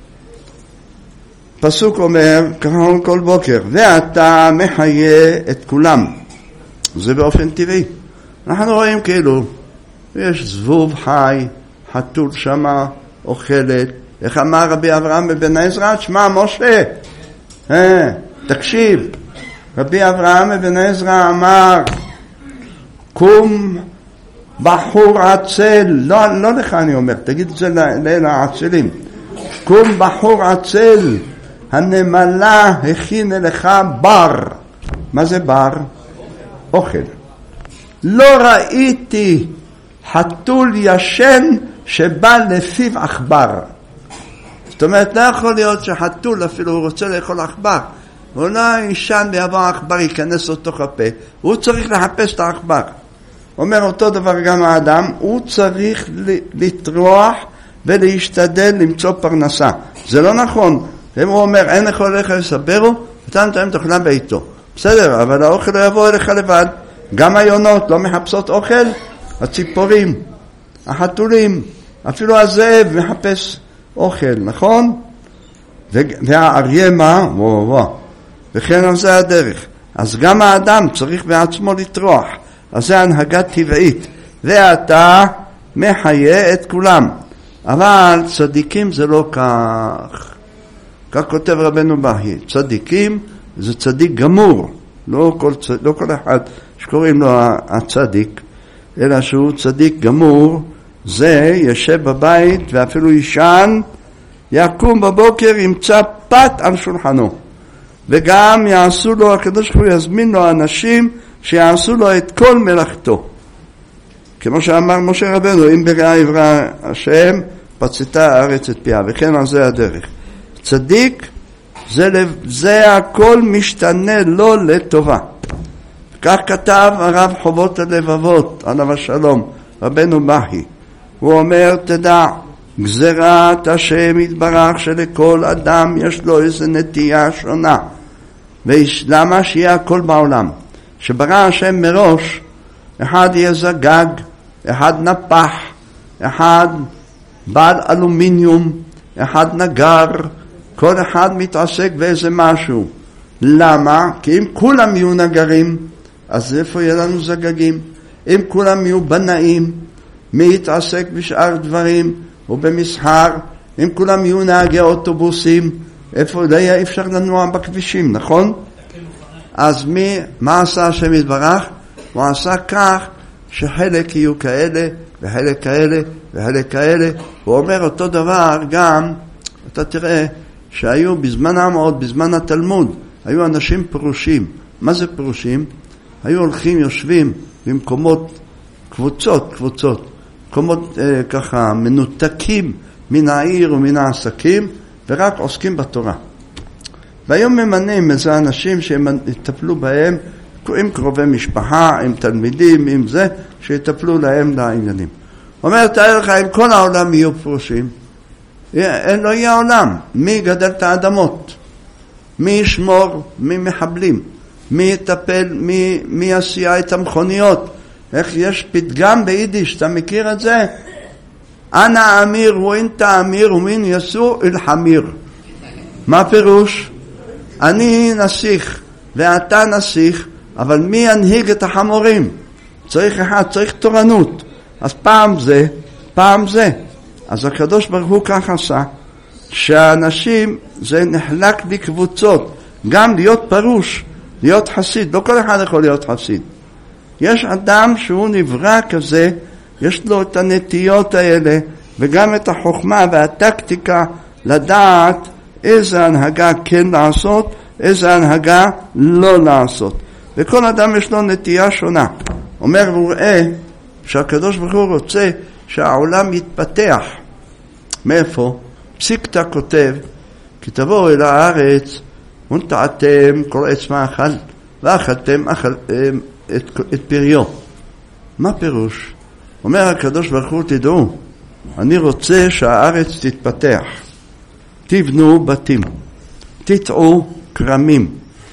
פסוק אומר, ככה כל בוקר, ואתה מחיה את כולם. זה באופן טבעי. אנחנו רואים כאילו, יש זבוב חי, חתול שמה, אוכלת. איך אמר רבי אברהם בבן עזרא? שמע משה, אה, תקשיב. רבי אברהם בבן עזרא אמר, קום בחור עצל, לא, לא לך אני אומר, תגיד את זה לאלה העצלים. קום בחור עצל, הנמלה הכינה לך בר. מה זה בר? אוכל. לא ראיתי חתול ישן שבא לפיו עכבר. זאת אומרת, לא יכול להיות שחתול אפילו הוא רוצה לאכול עכבר. הוא לא ישן ויבוא עכבר, ייכנס לתוך הפה. הוא צריך לחפש את העכבר. אומר אותו דבר גם האדם, הוא צריך לטרוח ולהשתדל למצוא פרנסה. זה לא נכון. אם הוא אומר, אין לך הולך לסברו, אתה נתאים תאכלה ביתו. בסדר, אבל האוכל לא יבוא אליך לבד. גם היונות לא מחפשות אוכל, הציפורים, החתולים, אפילו הזאב מחפש אוכל, נכון? והאריה מה? וואו וואו. וכן על זה הדרך. אז גם האדם צריך בעצמו לטרוח. אז זה הנהגה טבעית. ואתה מחיה את כולם. אבל צדיקים זה לא כך. כך כותב רבנו בהי. צדיקים זה צדיק גמור. לא כל, לא כל אחד שקוראים לו הצדיק, אלא שהוא צדיק גמור. זה ישב בבית ואפילו ישן, יקום בבוקר, ימצא פת על שולחנו. וגם יעשו לו, הקדוש ברוך הוא יזמין לו אנשים שיעשו לו את כל מלאכתו. כמו שאמר משה רבנו, אם בראה יברא השם, פצתה הארץ את פיה, וכן על זה הדרך. צדיק, זה, זה הכל משתנה לו לטובה. כך כתב הרב חובות הלבבות, עליו השלום, רבנו בהי. הוא אומר, תדע, גזירת השם יתברך שלכל אדם יש לו איזו נטייה שונה. ולמה שיהיה הכל בעולם? שברא השם מראש, אחד יהיה זגג, אחד נפח, אחד בעל אלומיניום, אחד נגר, כל אחד מתעסק באיזה משהו. למה? כי אם כולם יהיו נגרים, אז איפה יהיה לנו זגגים? אם כולם יהיו בנאים, מי יתעסק בשאר דברים ובמסחר? אם כולם יהיו נהגי אוטובוסים, איפה לא יהיה אפשר לנוע בכבישים, נכון? אז מי, מה עשה השם יתברך? הוא עשה כך שחלק יהיו כאלה וחלק כאלה וחלק כאלה. הוא אומר אותו דבר גם, אתה תראה שהיו בזמנם עוד, בזמן התלמוד, היו אנשים פרושים. מה זה פרושים? היו הולכים, יושבים במקומות, קבוצות, קבוצות, מקומות אה, ככה מנותקים מן העיר ומן העסקים, ורק עוסקים בתורה. והיום ממנים איזה אנשים שהם יטפלו בהם, עם קרובי משפחה, עם תלמידים, עם זה, שיטפלו להם לעניינים. אומר, תאר לך, אם כל העולם יהיו פרושים, אין לא יהיה עולם. מי יגדל את האדמות? מי ישמור? מי מחבלים? מי יטפל? מי, מי יסיע את המכוניות? איך יש פתגם ביידיש, אתה מכיר את זה? אנא אמיר ואינתה אמיר ומין יסור אל חמיר. מה פירוש? אני נסיך ואתה נסיך, אבל מי ינהיג את החמורים? צריך אחד, צריך תורנות. אז פעם זה, פעם זה. אז הקדוש ברוך הוא כך עשה, שהאנשים זה נחלק לקבוצות, גם להיות פרוש, להיות חסיד. לא כל אחד יכול להיות חסיד. יש אדם שהוא נברא כזה, יש לו את הנטיות האלה, וגם את החוכמה והטקטיקה לדעת איזה הנהגה כן לעשות, איזה הנהגה לא לעשות. וכל אדם יש לו נטייה שונה. אומר וראה שהקדוש ברוך הוא רוצה שהעולם יתפתח. מאיפה? פסיקתא כותב, כי תבואו אל הארץ ונטעתם כל עץ מאכל ואכלתם אכל, את, את פריו. מה פירוש? אומר הקדוש ברוך הוא, תדעו, אני רוצה שהארץ תתפתח. תבנו בתים, תטעו כרמים,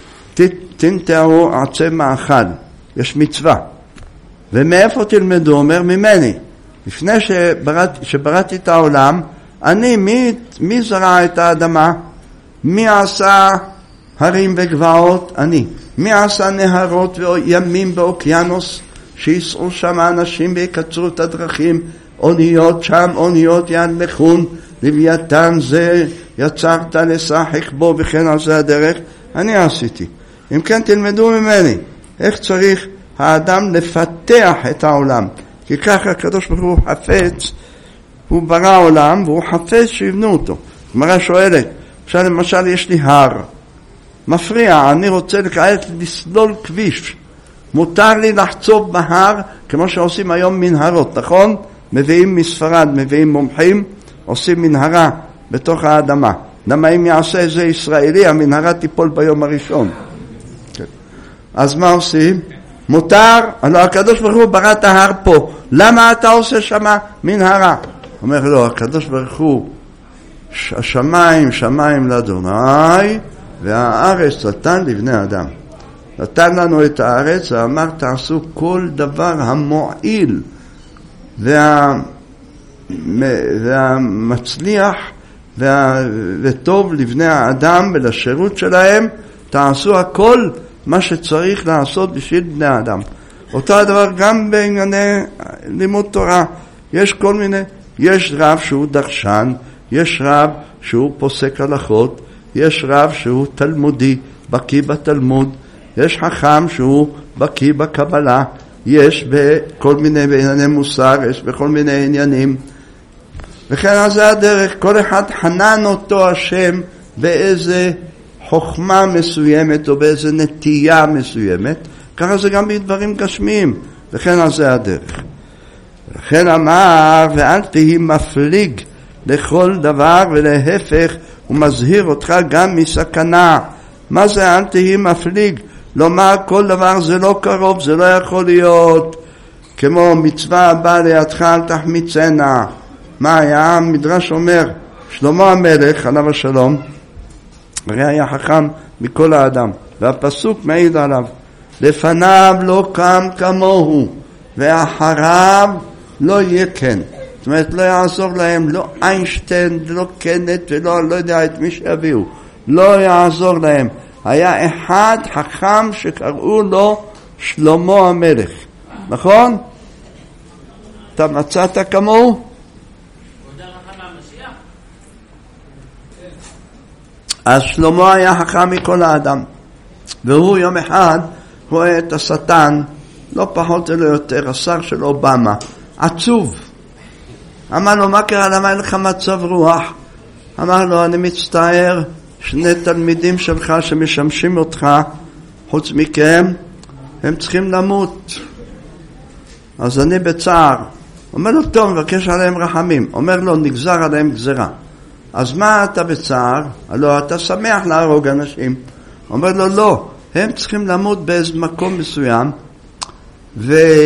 תנטעו עצי מאכל. יש מצווה. ומאיפה תלמדו? אומר ממני. לפני שברת, שבראתי את העולם, אני, מי, מי זרע את האדמה? מי עשה הרים וגבעות? אני. מי עשה נהרות וימים באוקיינוס שיסעו שם אנשים ויקצרו את הדרכים? אוניות שם, אוניות ילכון, לוויתן זה יצרת לשחק בו, וכן על זה הדרך. אני עשיתי. אם כן תלמדו ממני איך צריך האדם לפתח את העולם, כי ככה הקדוש ברוך הוא חפץ, הוא ברא עולם והוא חפץ שיבנו אותו. גמרא שואלת, עכשיו למשל יש לי הר מפריע, אני רוצה כעת לסלול כביש, מותר לי לחצוב בהר כמו שעושים היום מנהרות, נכון? מביאים מספרד, מביאים מומחים, עושים מנהרה בתוך האדמה. למה אם יעשה זה ישראלי, המנהרה תיפול ביום הראשון. אז מה עושים? מותר, לא, הקדוש ברוך הוא ברא את ההר פה, למה אתה עושה שמה מנהרה? אומר לו, הקדוש ברוך הוא, השמיים שמיים לאדוני והארץ נתן לבני אדם. נתן לנו את הארץ ואמר תעשו כל דבר המועיל וה, והמצליח וה, וטוב לבני האדם ולשירות שלהם, תעשו הכל מה שצריך לעשות בשביל בני האדם. אותו הדבר גם בענייני לימוד תורה. יש כל מיני, יש רב שהוא דרשן, יש רב שהוא פוסק הלכות, יש רב שהוא תלמודי, בקיא בתלמוד, יש חכם שהוא בקיא בקבלה, יש בכל מיני בענייני מוסר, יש בכל מיני עניינים. וכן אז זה הדרך, כל אחד חנן אותו השם באיזה חוכמה מסוימת או באיזה נטייה מסוימת, ככה זה גם בדברים גשמיים, וכן אז זה הדרך. לכן אמר, ואל תהי מפליג לכל דבר, ולהפך הוא מזהיר אותך גם מסכנה. מה זה אל תהי מפליג? לומר כל דבר זה לא קרוב, זה לא יכול להיות. כמו מצווה הבאה לידך אל תחמיצנה. מה היה? המדרש אומר, שלמה המלך עליו השלום, הרי היה חכם מכל האדם, והפסוק מעיד עליו, לפניו לא קם כמוהו ואחריו לא יהיה כן. זאת אומרת, לא יעזור להם לא איינשטיין, לא קנט ולא לא יודע את מי שיביאו, לא יעזור להם. היה אחד חכם שקראו לו שלמה המלך, נכון? אתה מצאת כמוהו? אז שלמה היה חכם מכל האדם, והוא יום אחד רואה את השטן, לא פחות ולא יותר, השר של אובמה, עצוב. אמר לו, מה קרה? למה אין לך מצב רוח? אמר לו, אני מצטער, שני תלמידים שלך שמשמשים אותך, חוץ מכם, הם צריכים למות. אז אני בצער. אומר לו, טוב, מבקש עליהם רחמים. אומר לו, נגזר עליהם גזרה. אז מה אתה בצער? הלוא אתה שמח להרוג אנשים. אומר לו, לא, הם צריכים למות באיזה מקום מסוים,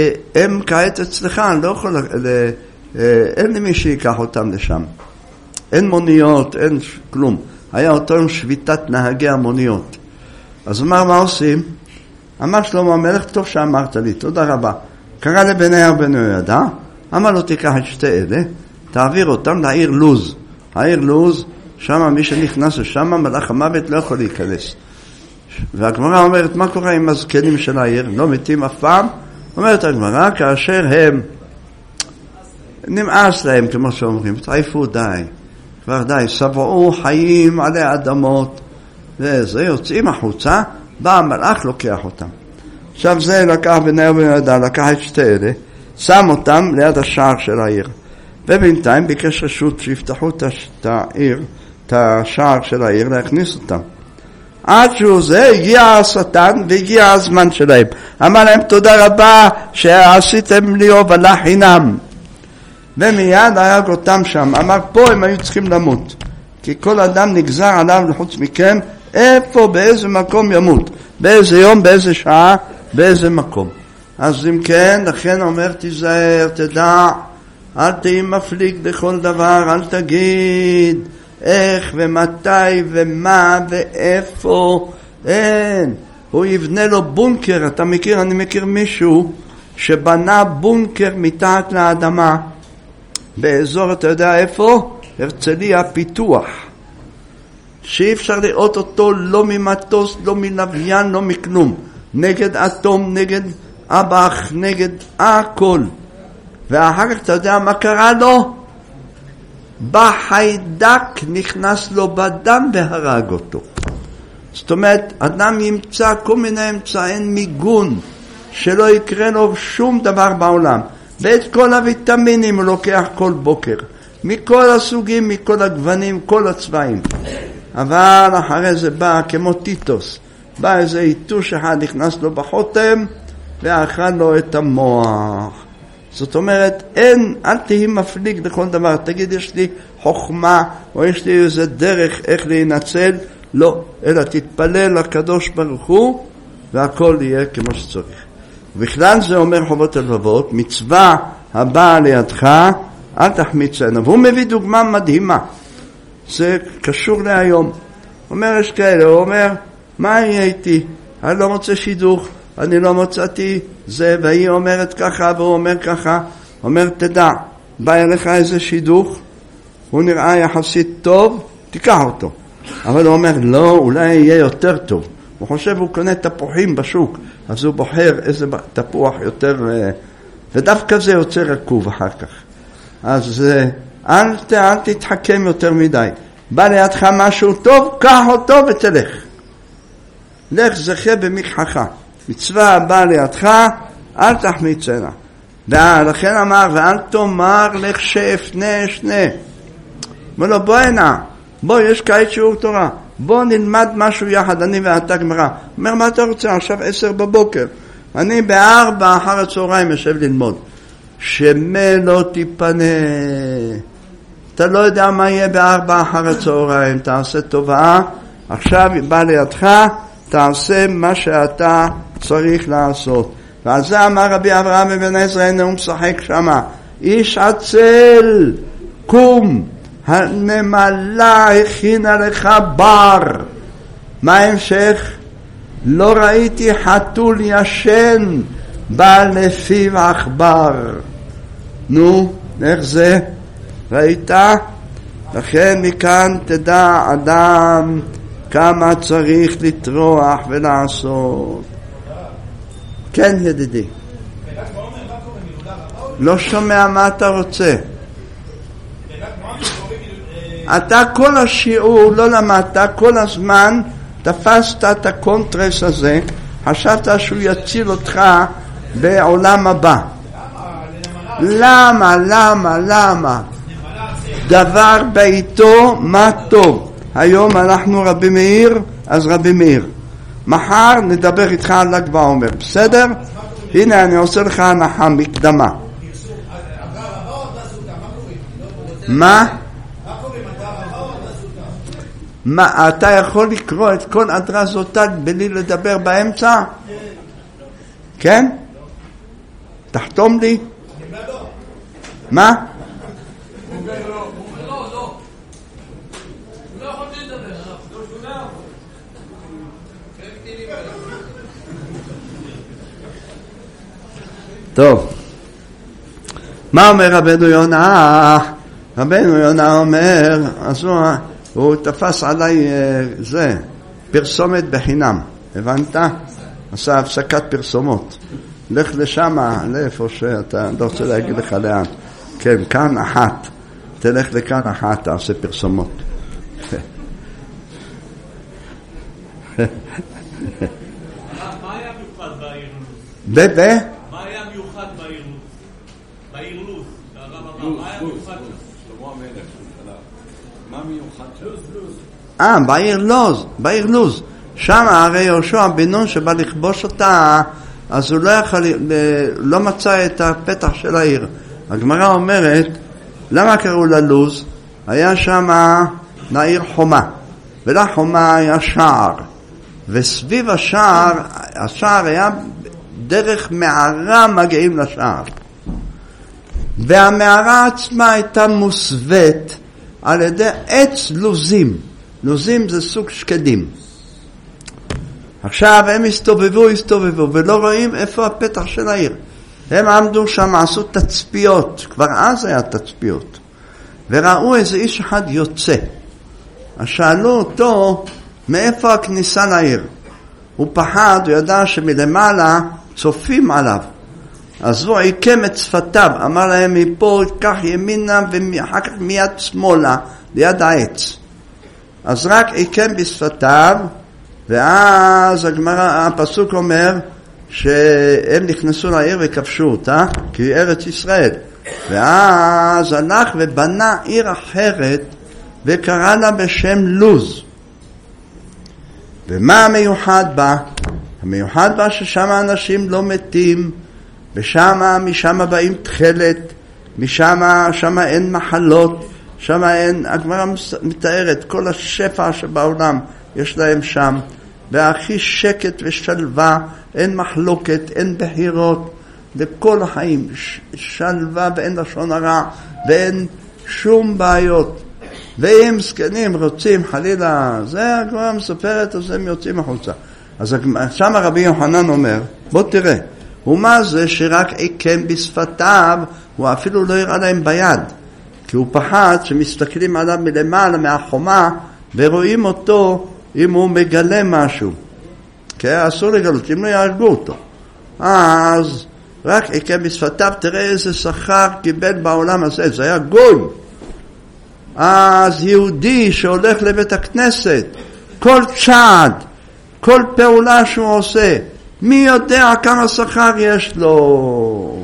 והם כעת אצלך, אני לא יכול, אין לי מי שיקח אותם לשם. אין מוניות, אין כלום. היה אותו יום שביתת נהגי המוניות. אז אמר, מה עושים? אמר שלמה המלך, טוב שאמרת לי, תודה רבה. קרא לבניהו בן יהוידע, אמר לו, תיקח את שתי אלה, תעביר אותם לעיר לוז. העיר לוז, שם מי שנכנס לשם, מלאך המוות לא יכול להיכנס. והגמרא אומרת, מה קורה עם הזקנים של העיר? לא מתים אף פעם? אומרת הגמרא, כאשר הם נמאס להם, כמו שאומרים, תעיפו די, כבר די, שבעו חיים עלי אדמות, וזה יוצאים החוצה, בא המלאך לוקח אותם. עכשיו זה לקח בניהו בן יהוידע, לקח את שתי אלה, שם אותם ליד השער של העיר, ובינתיים ביקש רשות שיפתחו את העיר, את השער של העיר, להכניס אותם. עד שהוא זה, הגיע השטן והגיע הזמן שלהם. אמר להם, תודה רבה שעשיתם לי הובלה חינם. ומיד הרג אותם שם. אמר, פה הם היו צריכים למות. כי כל אדם נגזר עליו לחוץ מכם, איפה, באיזה מקום ימות. באיזה יום, באיזה שעה, באיזה מקום. אז אם כן, לכן אומר, תיזהר, תדע, אל תהי מפליג בכל דבר, אל תגיד איך ומתי ומה ואיפה. אין. הוא יבנה לו בונקר. אתה מכיר, אני מכיר מישהו שבנה בונקר מתחת לאדמה. באזור, אתה יודע איפה? הרצליה פיתוח. שאי אפשר לראות אותו לא ממטוס, לא מלוויין, לא מכלום. נגד אטום, נגד אבח, נגד הכל. ואחר כך אתה יודע מה קרה לו? בחיידק נכנס לו בדם והרג אותו. זאת אומרת, אדם ימצא כל מיני אמצעי מיגון שלא יקרה לו שום דבר בעולם. ואת כל הוויטמינים הוא לוקח כל בוקר. מכל הסוגים, מכל הגוונים, כל הצבעים. אבל אחרי זה בא כמו טיטוס. בא איזה איתוש אחד, נכנס לו בחותם ואכל לו את המוח. זאת אומרת, אין, אל תהי מפליג לכל דבר. תגיד, יש לי חוכמה, או יש לי איזה דרך איך להינצל. לא, אלא תתפלל לקדוש ברוך הוא, והכל יהיה כמו שצריך. ובכלל זה אומר חובות הלבבות, מצווה הבאה לידך, אל תחמיצנה. והוא מביא דוגמה מדהימה. זה קשור להיום. אומר, יש כאלה, הוא אומר, מה יהיה איתי? אני לא מוצא שידוך. אני לא מצאתי זה, והיא אומרת ככה, והוא אומר ככה. אומר, תדע, בא אליך איזה שידוך, הוא נראה יחסית טוב, תיקח אותו. אבל הוא אומר, לא, אולי יהיה יותר טוב. הוא חושב, הוא קונה תפוחים בשוק, אז הוא בוחר איזה תפוח יותר, ודווקא זה יוצא רקוב אחר כך. אז אל, אל תתחכם יותר מדי. בא לידך משהו טוב, קח אותו ותלך. לך זכה במכחך. מצווה הבאה לידך, אל תחמיצנה. ולכן אמר, ואל תאמר לך שאפנה אשנה. אומר לו, בוא הנה, בוא, יש כעת שיעור תורה. בוא נלמד משהו יחד, אני ואתה גמרא. אומר, מה אתה רוצה? עכשיו עשר בבוקר. אני בארבע אחר הצהריים יושב ללמוד. שמה לא תיפנה. אתה לא יודע מה יהיה בארבע אחר הצהריים. תעשה טובה. עכשיו בא לידך, תעשה מה שאתה צריך לעשות. ועל זה אמר רבי אברהם אבן עזרא, הוא משחק שמה. איש עצל, קום. הנמלה הכינה לך בר. מה המשך? לא ראיתי חתול ישן בא לפיו עכבר. נו, איך זה? ראית? לכן מכאן תדע אדם כמה צריך לטרוח ולעשות. כן ידידי, לא שומע מה אתה רוצה. אתה כל השיעור לא למדת, כל הזמן תפסת את הקונטרס הזה, חשבת שהוא יציל אותך בעולם הבא. למה, למה, למה? דבר בעיתו מה טוב. היום אנחנו רבי מאיר, אז רבי מאיר. מחר נדבר איתך על ל"ג בעומר, בסדר? הנה אני עושה לך הנחה מקדמה. מה? מה, אתה יכול לקרוא את כל הדרזותיו בלי לדבר באמצע? כן? תחתום לי? מה? טוב, מה אומר רבנו יונה? רבנו יונה אומר, אז הוא, הוא תפס עליי זה, פרסומת בחינם, הבנת? עשה הפסקת פרסומות. לך לשם, לאיפה שאתה, לא רוצה להגיד לך לאן. כן, כאן אחת. תלך לכאן אחת, תעשה פרסומות. מה היה מיוחד בעיר לוז? ב... ב... מה היה מיוחד בעיר לוז? בעיר לוז. מה היה מיוחד? שלמה המלך. מה מיוחד שם? לוז, לוז. אה, בעיר לוז, בעיר לוז. שם הרי יהושע בן נון שבא לכבוש אותה, אז הוא לא יכול, לא מצא את הפתח של העיר. הגמרא אומרת, למה קראו לה לוז? היה שם נעיר חומה, ולחומה היה שער, וסביב השער, השער היה דרך מערה מגיעים לשער, והמערה עצמה הייתה מוסווית על ידי עץ לוזים. לוזים זה סוג שקדים. עכשיו הם הסתובבו, הסתובבו, ולא רואים איפה הפתח של העיר. הם עמדו שם, עשו תצפיות, כבר אז היה תצפיות, וראו איזה איש אחד יוצא. אז שאלו אותו, מאיפה הכניסה לעיר? הוא פחד, הוא ידע שמלמעלה צופים עליו. אז הוא עיקם את שפתיו, אמר להם מפה, כך ימינה, ואחר כך מיד שמאלה, ליד העץ. אז רק עיקם בשפתיו, ואז הגמרא, הפסוק אומר שהם נכנסו לעיר וכבשו אותה, כי היא ארץ ישראל. ואז הלך ובנה עיר אחרת וקרא לה בשם לוז. ומה המיוחד בה? המיוחד בה ששם האנשים לא מתים, ושם, משם באים תחלת, משם, שם אין מחלות, שם אין, הגמרא מתארת כל השפע שבעולם יש להם שם, והכי שקט ושלווה, אין מחלוקת, אין בחירות, לכל החיים, שלווה ואין לשון הרע, ואין שום בעיות. ואם זקנים רוצים חלילה, זה הגמרא מספרת, אז הם יוצאים החוצה. אז שם רבי יוחנן אומר, בוא תראה, ומה זה שרק עיקם בשפתיו, הוא אפילו לא יראה להם ביד, כי הוא פחד שמסתכלים עליו מלמעלה מהחומה, ורואים אותו אם הוא מגלה משהו. כי אסור לגלות, אם לא יהרגו אותו. אז רק עיקם בשפתיו, תראה איזה שכר קיבל בעולם הזה, זה היה גוי. אז יהודי שהולך לבית הכנסת, כל צעד, כל פעולה שהוא עושה, מי יודע כמה שכר יש לו?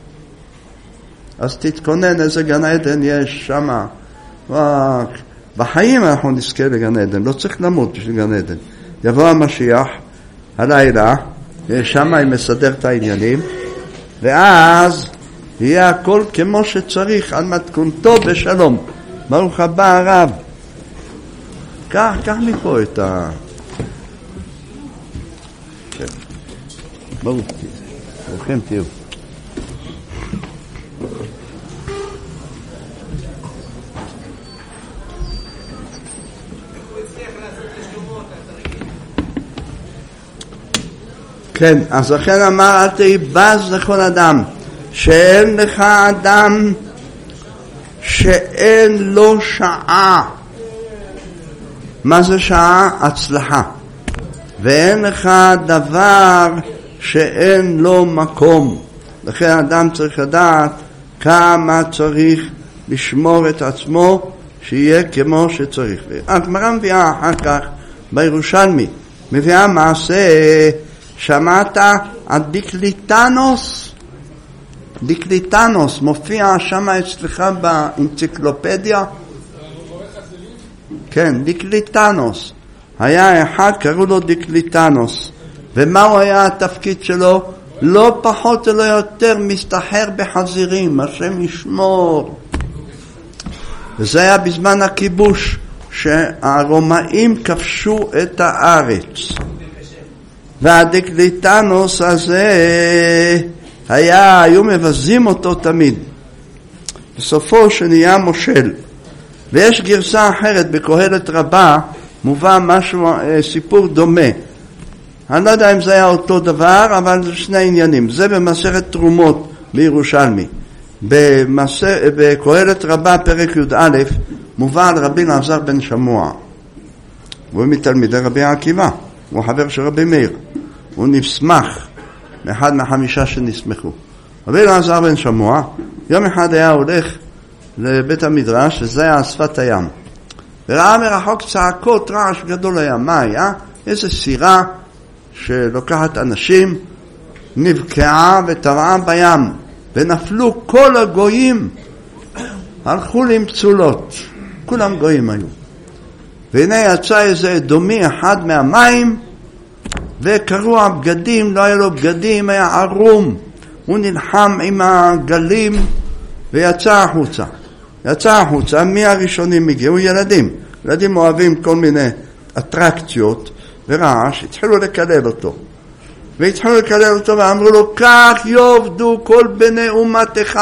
אז תתכונן איזה גן עדן יש שם. בחיים אנחנו נזכה לגן עדן, לא צריך למות בשביל גן עדן. יבוא המשיח הלילה, שם היא מסדר את העניינים, ואז יהיה הכל כמו שצריך, על מתכונתו בשלום. ברוך הבא הרב. קח, קח מפה את ה... כן. ברוך תהיו. ברוכים תהיו. כן, אז לכן אמר, אל תהי בז לכל אדם, שאין לך אדם שאין לו שעה. מה זה שעה? הצלחה. ואין לך דבר שאין לו מקום. לכן אדם צריך לדעת כמה צריך לשמור את עצמו שיהיה כמו שצריך. הגמרא מביאה אחר כך בירושלמי, מביאה מעשה, שמעת על דיקליטנוס? דיקליטנוס מופיע שם אצלך באנציקלופדיה? כן, דיקליטנוס. היה אחד, קראו לו דיקליטנוס. ומה הוא היה התפקיד שלו? לא פחות ולא יותר מסתחר בחזירים, השם ישמור. וזה היה בזמן הכיבוש, שהרומאים כבשו את הארץ. והדיקליטנוס הזה היה, היו מבזים אותו תמיד. בסופו שנהיה מושל. ויש גרסה אחרת בקהלת רבה, מובא משהו, סיפור דומה. אני לא יודע אם זה היה אותו דבר, אבל זה שני עניינים. זה במסכת תרומות בירושלמי. בקהלת רבה פרק י"א מובא על רבי אלעזר בן שמוע. הוא מתלמידי רבי עקיבא, הוא חבר של רבי מאיר. הוא נסמך מאחד מהחמישה שנסמכו. רבי אלעזר בן שמוע יום אחד היה הולך לבית המדרש, שזה היה שפת הים, וראה מרחוק צעקות, רעש גדול היה. מה היה? איזו סירה שלוקחת אנשים נבקעה וטבעה בים, ונפלו כל הגויים, הלכו למצולות, כולם גויים היו. והנה יצא איזה אדומי אחד מהמים וקרוע בגדים, לא היה לו בגדים, היה ערום. הוא נלחם עם הגלים ויצא החוצה. יצא החוצה, מי הראשונים הגיעו? ילדים. ילדים אוהבים כל מיני אטרקציות ורעש, התחילו לקלל אותו. והתחילו לקלל אותו ואמרו לו, כך יעבדו כל בני אומתך,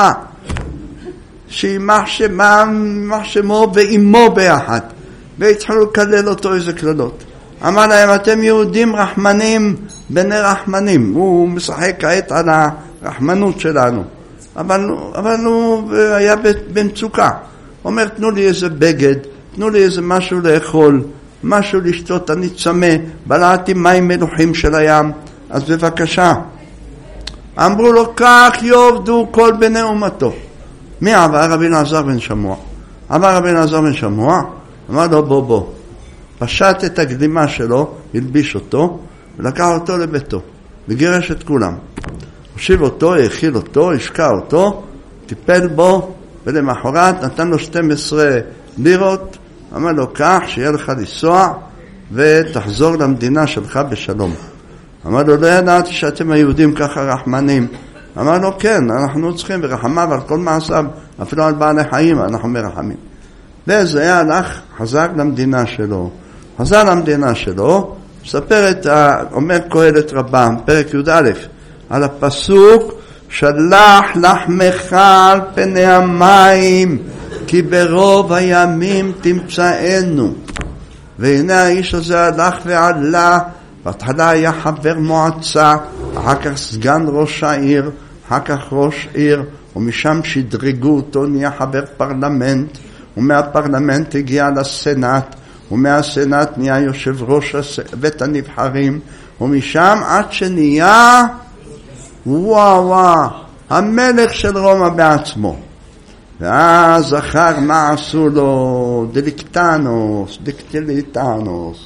שימח שמו ואימו ביחד. והתחילו לקלל אותו איזה כללות. אמר להם, אתם יהודים רחמנים בני רחמנים. הוא משחק כעת על הרחמנות שלנו. אבל, אבל הוא היה במצוקה. אומר, תנו לי איזה בגד, תנו לי איזה משהו לאכול, משהו לשתות, אני צמא, בלעתי מים מלוחים של הים, אז בבקשה. אמרו לו, כך יעבדו כל בני אומתו. מי עבר? רבי אלעזר בן שמוע. עבר רבי אלעזר בן שמוע, אמר לו, בוא בוא. פשט את הגלימה שלו, הלביש אותו, ולקח אותו לביתו, וגירש את כולם. הושיב אותו, האכיל אותו, השקע אותו, טיפל בו, ולמחרת נתן לו שתים עשרה לירות, אמר לו, כך שיהיה לך לנסוע, ותחזור למדינה שלך בשלום. אמר לו, לא ידעתי שאתם היהודים ככה רחמנים. אמר לו, כן, אנחנו צריכים ברחמיו על כל מעשיו, אפילו על בעלי חיים אנחנו מרחמים. וזה היה הלך, חזר למדינה שלו. חזר למדינה שלו, מספר את, אומר קהלת רבה, פרק י"א, על הפסוק, שלח לחמך על פני המים, כי ברוב הימים תמצאנו. והנה האיש הזה הלך ועלה, בהתחלה היה חבר מועצה, אחר כך סגן ראש העיר, אחר כך ראש עיר, ומשם שדרגו אותו, נהיה חבר פרלמנט, ומהפרלמנט הגיע לסנאט, ומהסנאט נהיה יושב ראש בית הנבחרים, ומשם עד שנהיה, וואו וואו, המלך של רומא בעצמו. ואז זכר מה עשו לו, דליקטנוס, דקטליטנוס.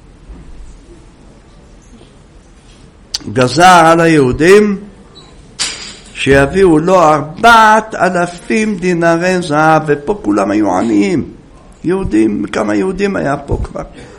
גזר על היהודים שיביאו לו ארבעת אלפים דינרי זהב, ופה כולם היו עניים. יהודים, כמה יהודים היה פה כבר.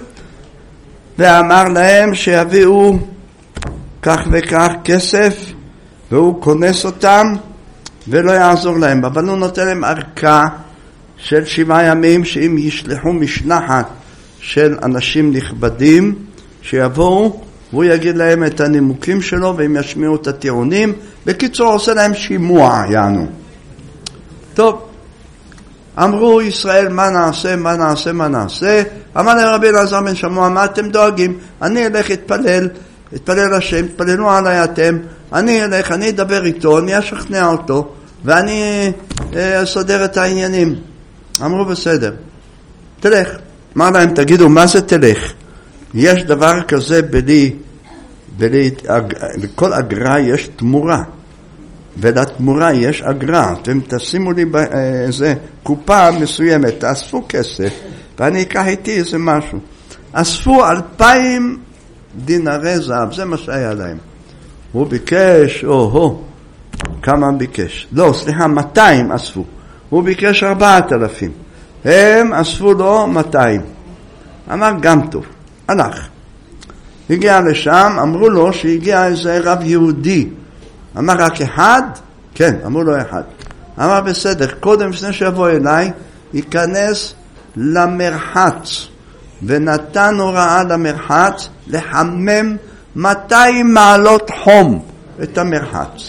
ואמר להם שיביאו כך וכך כסף, והוא כונס אותם, ולא יעזור להם. אבל הוא נותן להם ארכה של שבעה ימים, שאם ישלחו משלחת של אנשים נכבדים, שיבואו, והוא יגיד להם את הנימוקים שלו, והם ישמיעו את הטיעונים. בקיצור, עושה להם שימוע, יענו. טוב, אמרו ישראל, מה נעשה, מה נעשה, מה נעשה? אמר להם רבי אלעזר בן שמוע, מה אתם דואגים? אני אלך להתפלל, להתפלל השם, תפללו עליי אתם, אני אלך, אני אדבר איתו, אני אשכנע אותו, ואני אה, אסדר את העניינים. אמרו בסדר, תלך. אמר להם, תגידו, מה זה תלך? יש דבר כזה בלי, בלי, לכל אגרה יש תמורה, ולתמורה יש אגרה. אתם תשימו לי איזה קופה מסוימת, תאספו כסף, ואני אקח איתי איזה משהו. אספו אלפיים דינרי זהב, זה מה שהיה להם. הוא ביקש, או-הו, כמה ביקש? לא, סליחה, מאתיים אספו. הוא ביקש ארבעת אלפים. הם אספו לו מאתיים. אמר, גם טוב. הלך. הגיע לשם, אמרו לו שהגיע איזה רב יהודי. אמר, רק אחד? כן, אמרו לו אחד. אמר, בסדר, קודם לפני שיבוא אליי, ייכנס למרחץ. ונתן הוראה למרחץ לחמם מאתיים מעלות חום את המרחץ.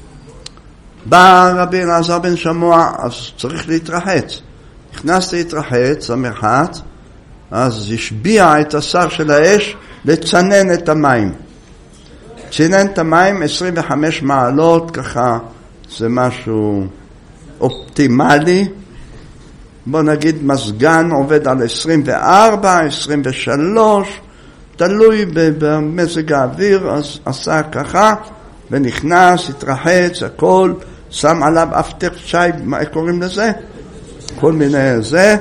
בא רבי אלעזר בן שמוע, אז צריך להתרחץ. נכנס להתרחץ, המרחץ, אז השביע את השר של האש לצנן את המים. צינן את המים עשרים וחמש מעלות, ככה זה משהו אופטימלי. בוא נגיד מזגן עובד על עשרים וארבע, עשרים ושלוש, תלוי במזג האוויר, אז עשה ככה, ונכנס, התרחץ, הכל, שם עליו אפטר שי, מה קוראים לזה? כל מיני זה,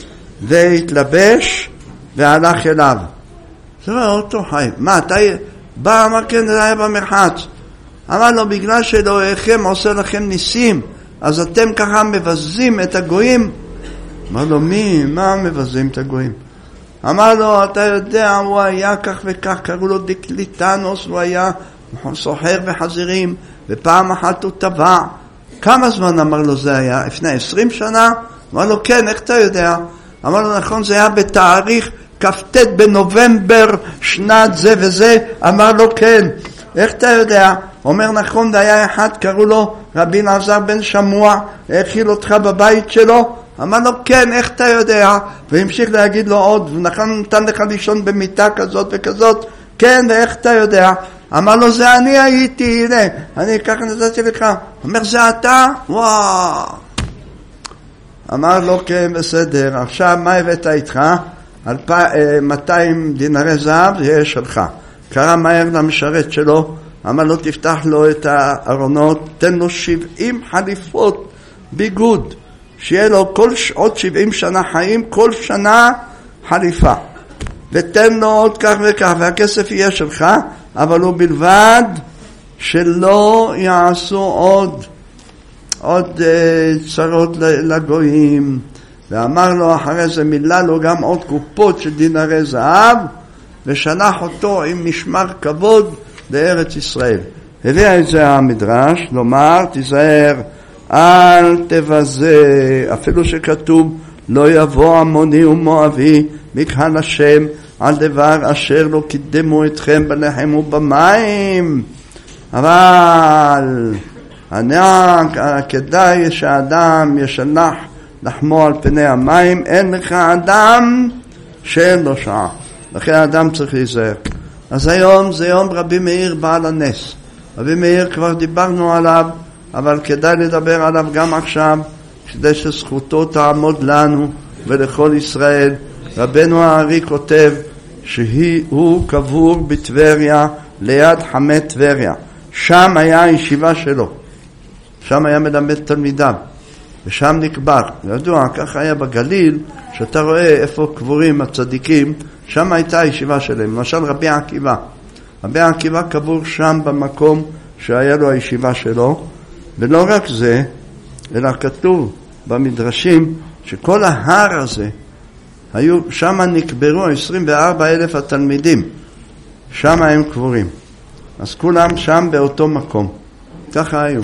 והתלבש, והלך אליו. זה לא אותו חי. מה, אתה בא, אמר כן, זה היה במרחץ. אמר לו, בגלל שאלוהיכם עושה לכם ניסים, אז אתם ככה מבזים את הגויים. אמר לו, מי? מה מבזים את הגויים? אמר לו, אתה יודע, הוא היה כך וכך, קראו לו דיקליטנוס, הוא היה סוחר וחזירים, ופעם אחת הוא טבע. כמה זמן אמר לו זה היה? לפני עשרים שנה? אמר לו, כן, איך אתה יודע? אמר לו, נכון, זה היה בתאריך כ"ט בנובמבר שנת זה וזה. אמר לו, כן, איך אתה יודע? אומר, נכון, זה היה אחד, קראו לו רבי אלעזר בן שמוע, האכיל אותך בבית שלו? אמר לו, כן, איך אתה יודע? והמשיך להגיד לו עוד, ונכון, נתן לך לישון במיטה כזאת וכזאת? כן, ואיך אתה יודע? אמר לו, זה אני הייתי, הנה, אני ככה נתתי לך. אומר, זה אתה? וואו. אמר לו, כן, בסדר, עכשיו מה הבאת איתך? מאתיים דינרי זהב, זה שלך. קרא מהר למשרת שלו, אמר לו, תפתח לו את הארונות, תן לו שבעים חליפות ביגוד, שיהיה לו כל עוד שבעים שנה חיים, כל שנה חליפה. ותן לו עוד כך וכך, והכסף יהיה שלך, אבל הוא בלבד שלא יעשו עוד, עוד uh, צרות לגויים. ואמר לו אחרי זה, מילא לו גם עוד קופות של דינרי זהב, ושלח אותו עם משמר כבוד לארץ ישראל. הביא את זה המדרש, לומר, תיזהר, אל תבזה, אפילו שכתוב, לא יבוא עמוני ומואבי מקהל השם, על דבר אשר לא קידמו אתכם בלחם ובמים. אבל כדאי שהאדם ישלח לחמו על פני המים, אין לך אדם שאין לו שעה. לכן האדם צריך להיזהר. אז היום זה יום רבי מאיר בעל הנס. רבי מאיר כבר דיברנו עליו, אבל כדאי לדבר עליו גם עכשיו, כדי שזכותו תעמוד לנו ולכל ישראל. רבנו הארי כותב שהוא קבור בטבריה, ליד חמי טבריה. שם היה הישיבה שלו. שם היה מלמד תלמידיו. ושם נקבר. ידוע, ככה היה בגליל, שאתה רואה איפה קבורים הצדיקים, שם הייתה הישיבה שלהם. למשל רבי עקיבא. רבי עקיבא קבור שם במקום שהיה לו הישיבה שלו. ולא רק זה, אלא כתוב במדרשים שכל ההר הזה, היו, שם נקברו עשרים וארבעה אלף התלמידים. שם הם קבורים. אז כולם שם באותו מקום. ככה היו.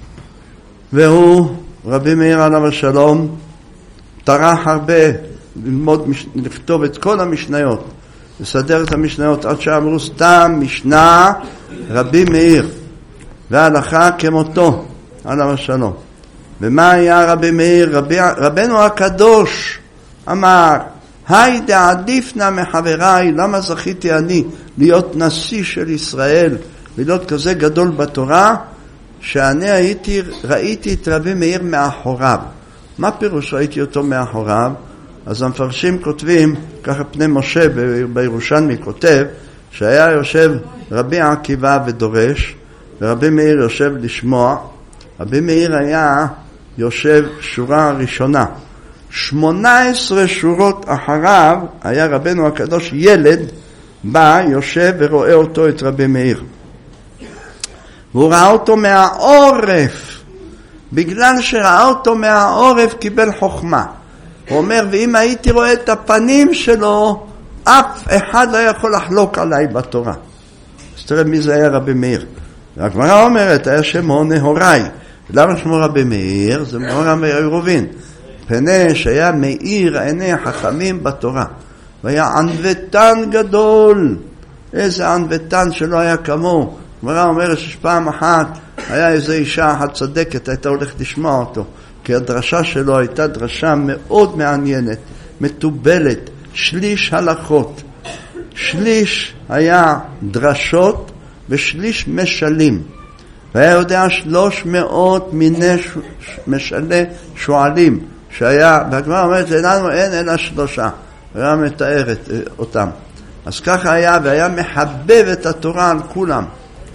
והוא, רבי מאיר עליו השלום, טרח הרבה ללמוד, לכתוב את כל המשניות, לסדר את המשניות, עד שאמרו סתם משנה רבי מאיר, והלכה כמותו עליו השלום. ומה היה רבי מאיר? רבי, רבנו הקדוש אמר, היי דעדיף נא מחבריי, למה זכיתי אני להיות נשיא של ישראל ולהיות כזה גדול בתורה, שאני הייתי, ראיתי את רבי מאיר מאחוריו. מה פירוש ראיתי אותו מאחוריו? אז המפרשים כותבים, ככה פני משה בירושלמי כותב, שהיה יושב רבי עקיבא ודורש, ורבי מאיר יושב לשמוע. רבי מאיר היה יושב שורה ראשונה. שמונה עשרה שורות אחריו היה רבנו הקדוש ילד, בא, יושב ורואה אותו את רבי מאיר. והוא ראה אותו מהעורף. בגלל שראה אותו מהעורף קיבל חוכמה. הוא אומר, ואם הייתי רואה את הפנים שלו, אף אחד לא יכול לחלוק עליי בתורה. אז תראה מי זה היה רבי מאיר. והגמרא אומרת, היה שמו נהוראי. למה שמו רבי מאיר? זה מאור מעירובין. פני שהיה מאיר עיני החכמים בתורה. והיה ענוותן גדול. איזה ענוותן שלא היה כמוהו. הגמרא אומרת שפעם אחת היה איזו אישה אחת צדקת, הייתה הולכת לשמוע אותו. כי הדרשה שלו הייתה דרשה מאוד מעניינת, מתובלת, שליש הלכות. שליש היה דרשות ושליש משלים. והיה יודע שלוש מאות מיני ש... משלי שואלים שהיה, והגמרא אומרת, לנו אין אלא שלושה. היה מתארת אותם. אז ככה היה, והיה מחבב את התורה על כולם.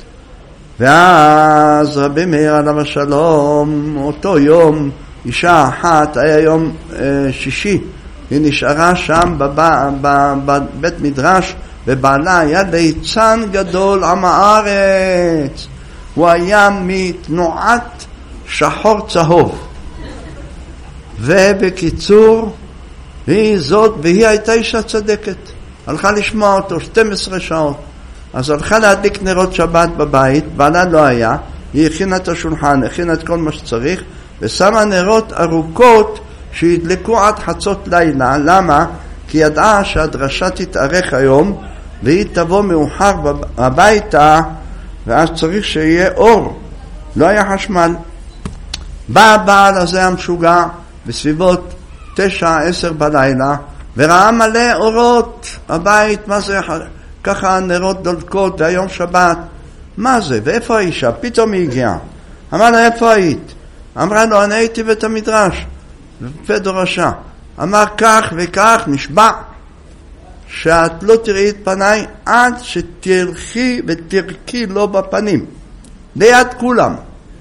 ואז רבי מאיר עליו השלום, אותו יום, אישה אחת, היה יום אה, שישי, היא נשארה שם בב, בבית מדרש, ובעלה היה ליצן גדול עם הארץ. הוא היה מתנועת שחור צהוב. ובקיצור, היא זאת, והיא הייתה אישה צדקת. הלכה לשמוע אותו שתים עשרה שעות. אז הלכה להדליק נרות שבת בבית, בעלה לא היה, היא הכינה את השולחן, הכינה את כל מה שצריך, ושמה נרות ארוכות שהדלקו עד חצות לילה. למה? כי ידעה שהדרשה תתארך היום, והיא תבוא מאוחר הביתה, ואז צריך שיהיה אור. לא היה חשמל. בא הבעל הזה המשוגע, בסביבות תשע, עשר בלילה, וראה מלא אורות הבית. מה זה? ככה נרות דולקות, והיום שבת. מה זה? ואיפה האישה? פתאום היא הגיעה. אמר לה, איפה היית? אמרה לו, אני הייתי בית המדרש, ודורשה. אמר, כך וכך, נשבע, שאת לא תראי את פניי עד שתלכי ותרקי לו בפנים, ליד כולם.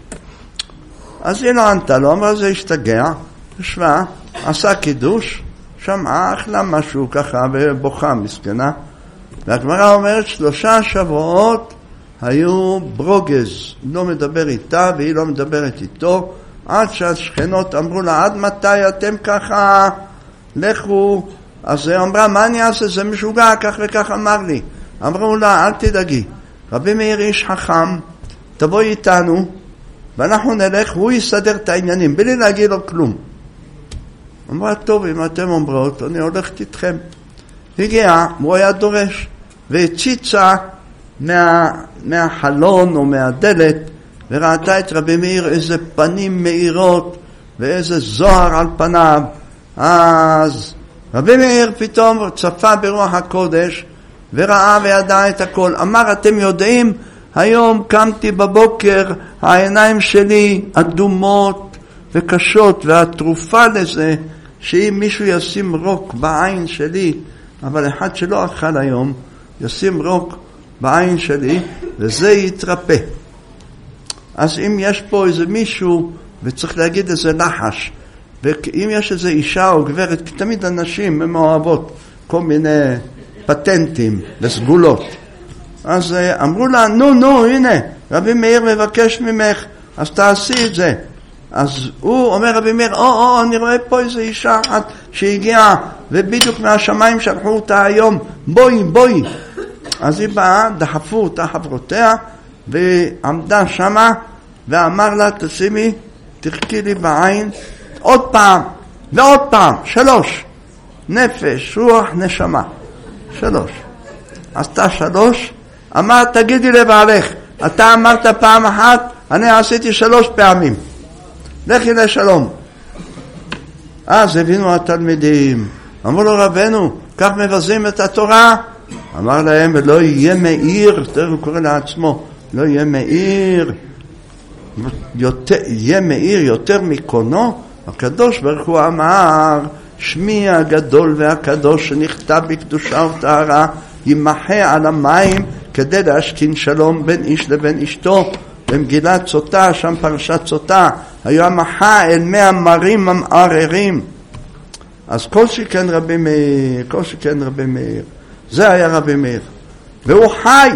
אז היא לא ענתה לו, אמרה, זה השתגע, ישבה, עשה קידוש, שמעה, אכלה משהו ככה ובוכה מסכנה. והגמרא אומרת, שלושה שבועות היו ברוגז, לא מדבר איתה והיא לא מדברת איתו, עד שהשכנות אמרו לה, עד מתי אתם ככה? לכו. אז היא אמרה, מה אני אעשה? זה משוגע, כך וכך אמר לי. אמרו לה, אל תדאגי, רבי מאיר איש חכם, תבואי איתנו ואנחנו נלך, הוא יסדר את העניינים בלי להגיד לו כלום. אמרה, טוב, אם אתם אומרות, אני הולכת איתכם. הגיעה, הוא היה דורש, והציצה מה, מהחלון או מהדלת, וראתה את רבי מאיר, איזה פנים מאירות ואיזה זוהר על פניו. אז רבי מאיר פתאום צפה ברוח הקודש וראה וידע את הכל. אמר, אתם יודעים, היום קמתי בבוקר, העיניים שלי אדומות וקשות, והתרופה לזה שאם מישהו ישים רוק בעין שלי, אבל אחד שלא אכל היום ישים רוק בעין שלי וזה יתרפא. אז אם יש פה איזה מישהו וצריך להגיד איזה נחש, ואם יש איזה אישה או גברת, כי תמיד אנשים הם אוהבות כל מיני פטנטים וסגולות, אז אמרו לה, נו נו הנה רבי מאיר מבקש ממך, אז תעשי את זה. אז הוא אומר, רבי מאיר, או או אני רואה פה איזה אישה אחת שהגיעה ובדיוק מהשמיים שלחו אותה היום, בואי בואי. אז היא באה, דחפו אותה חברותיה ועמדה שמה ואמר לה, תשימי, תחכי לי בעין עוד פעם ועוד פעם, שלוש, נפש, רוח, נשמה, שלוש. עשתה שלוש, אמר, תגידי לבעלך, אתה אמרת פעם אחת, אני עשיתי שלוש פעמים, לכי לשלום. אז הבינו התלמידים, אמרו לו, רבנו, כך מבזים את התורה? אמר להם, ולא יהיה מאיר, תראו, הוא קורא לעצמו, לא יהיה מאיר, יותר, יהיה מאיר יותר מקונו. הקדוש ברוך הוא אמר, שמי הגדול והקדוש שנכתב בקדושה וטהרה, ימחה על המים כדי להשכין שלום בין איש לבין אשתו. במגילת סוטה, שם פרשת סוטה, היו המחה אל מי המרים המערערים. אז כל שכן רבי מאיר, כל שכן רבי מאיר, זה היה רבי מאיר, והוא חי,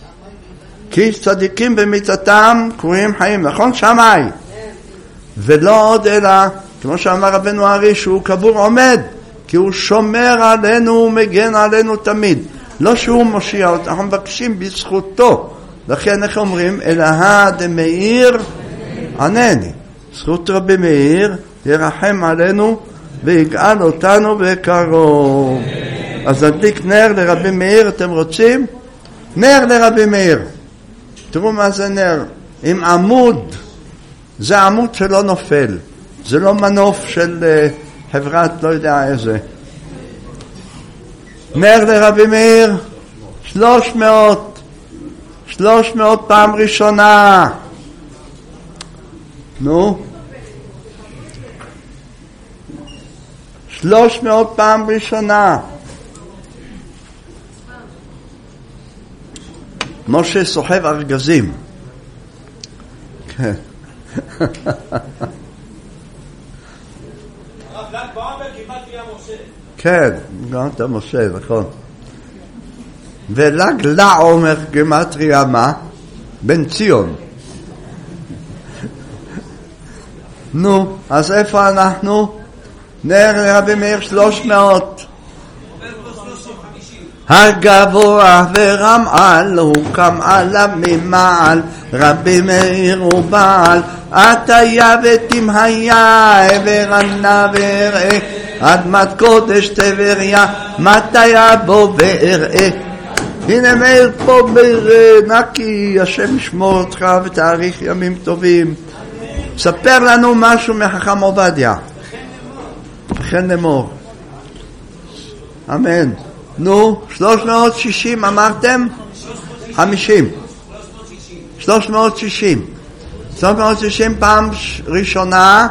כי צדיקים במיתתם קרויים חיים, נכון? שמאי. ולא עוד אלא, כמו שאמר רבנו הארי, שהוא קבור עומד, כי הוא שומר עלינו ומגן עלינו תמיד. לא שהוא מושיע אותנו, אנחנו מבקשים בזכותו. לכן איך אומרים? אלהה דמאיר ענני. זכות רבי מאיר ירחם עלינו ויגאל אותנו בקרוב. אז נדליק נר לרבי מאיר, אתם רוצים? נר לרבי מאיר. תראו מה זה נר. עם עמוד. זה עמוד שלא נופל. זה לא מנוף של uh, חברת לא יודע איזה. נר לרבי מאיר, שלוש מאות, שלוש מאות פעם ראשונה. נו. שלוש מאות פעם ראשונה. משה סוחב ארגזים. כן. כן, גם אתה משה, נכון. ולג לעומר גימטריה מה? בן ציון. נו, אז איפה אנחנו? נר לרבי מאיר שלוש מאות. הגבוה ורמעל הוא קם עליו ממעל, רבי מאיר הוא בעל, עטיה ותמהיה ורנה וראה, אדמת קודש טבריה, מטיה בו ואראה. הנה מאיר פה נקי, השם ישמור אותך ותאריך ימים טובים. ספר לנו משהו מחכם עובדיה. וכן נאמור. אמן. נו, שלוש מאות שישים אמרתם? חמישים. שלוש מאות שישים. שלוש מאות שישים פעם ראשונה.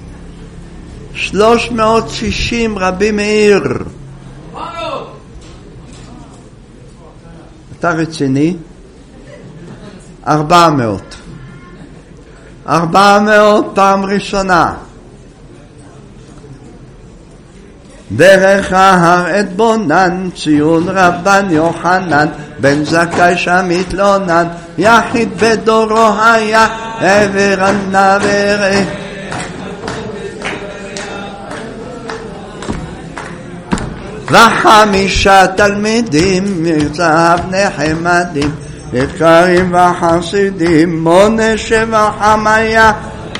שלוש מאות שישים רבי מאיר. אתה רציני? ארבע מאות. ארבע מאות פעם ראשונה. דרך ההר את בונן, ציון רבן יוחנן, בן זכאי שם התלונן, יחיד בדורו היה, עברנה וראה. וחמישה תלמידים, מזהב נחמדים, יקרים וחסידים, מונה שבע חמיה.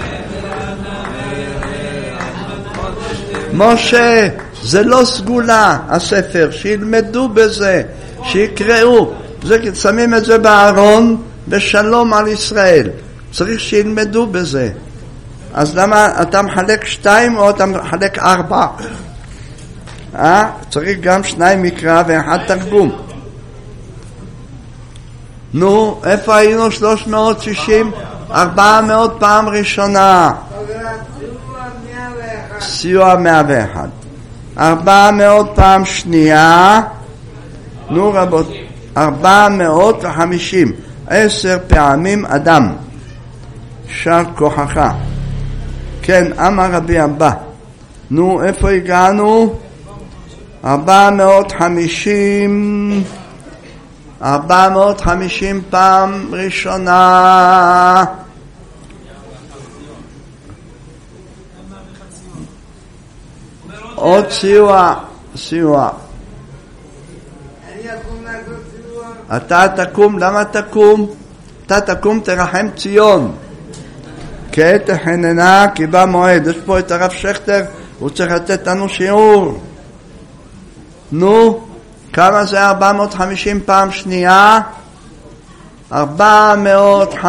משה, זה לא סגולה, הספר, שילמדו בזה, שיקראו, זה, שמים את זה בארון, ושלום על ישראל, צריך שילמדו בזה. אז למה אתה מחלק שתיים או אתה מחלק ארבע? אה? צריך גם שניים מקרא ואחד תרגום. נו, איפה היינו? שלוש מאות שישים, ארבע מאות פעם ראשונה. סיוע מאה ואחת. ארבע מאות פעם שנייה. נו רבות, ארבע מאות וחמישים. עשר פעמים אדם. שר כוחך. כן, אמר רבי אבא. נו, איפה הגענו? ארבע מאות וחמישים. ארבע מאות וחמישים פעם ראשונה. עוד סיוע, סיוע. אתה תקום, למה תקום? אתה תקום תרחם ציון. כעת תחננה כי בא מועד. יש פה את הרב שכתר, הוא צריך לתת לנו שיעור. נו, כמה זה ארבע מאות וחמישים פעם שנייה? ארבע מאות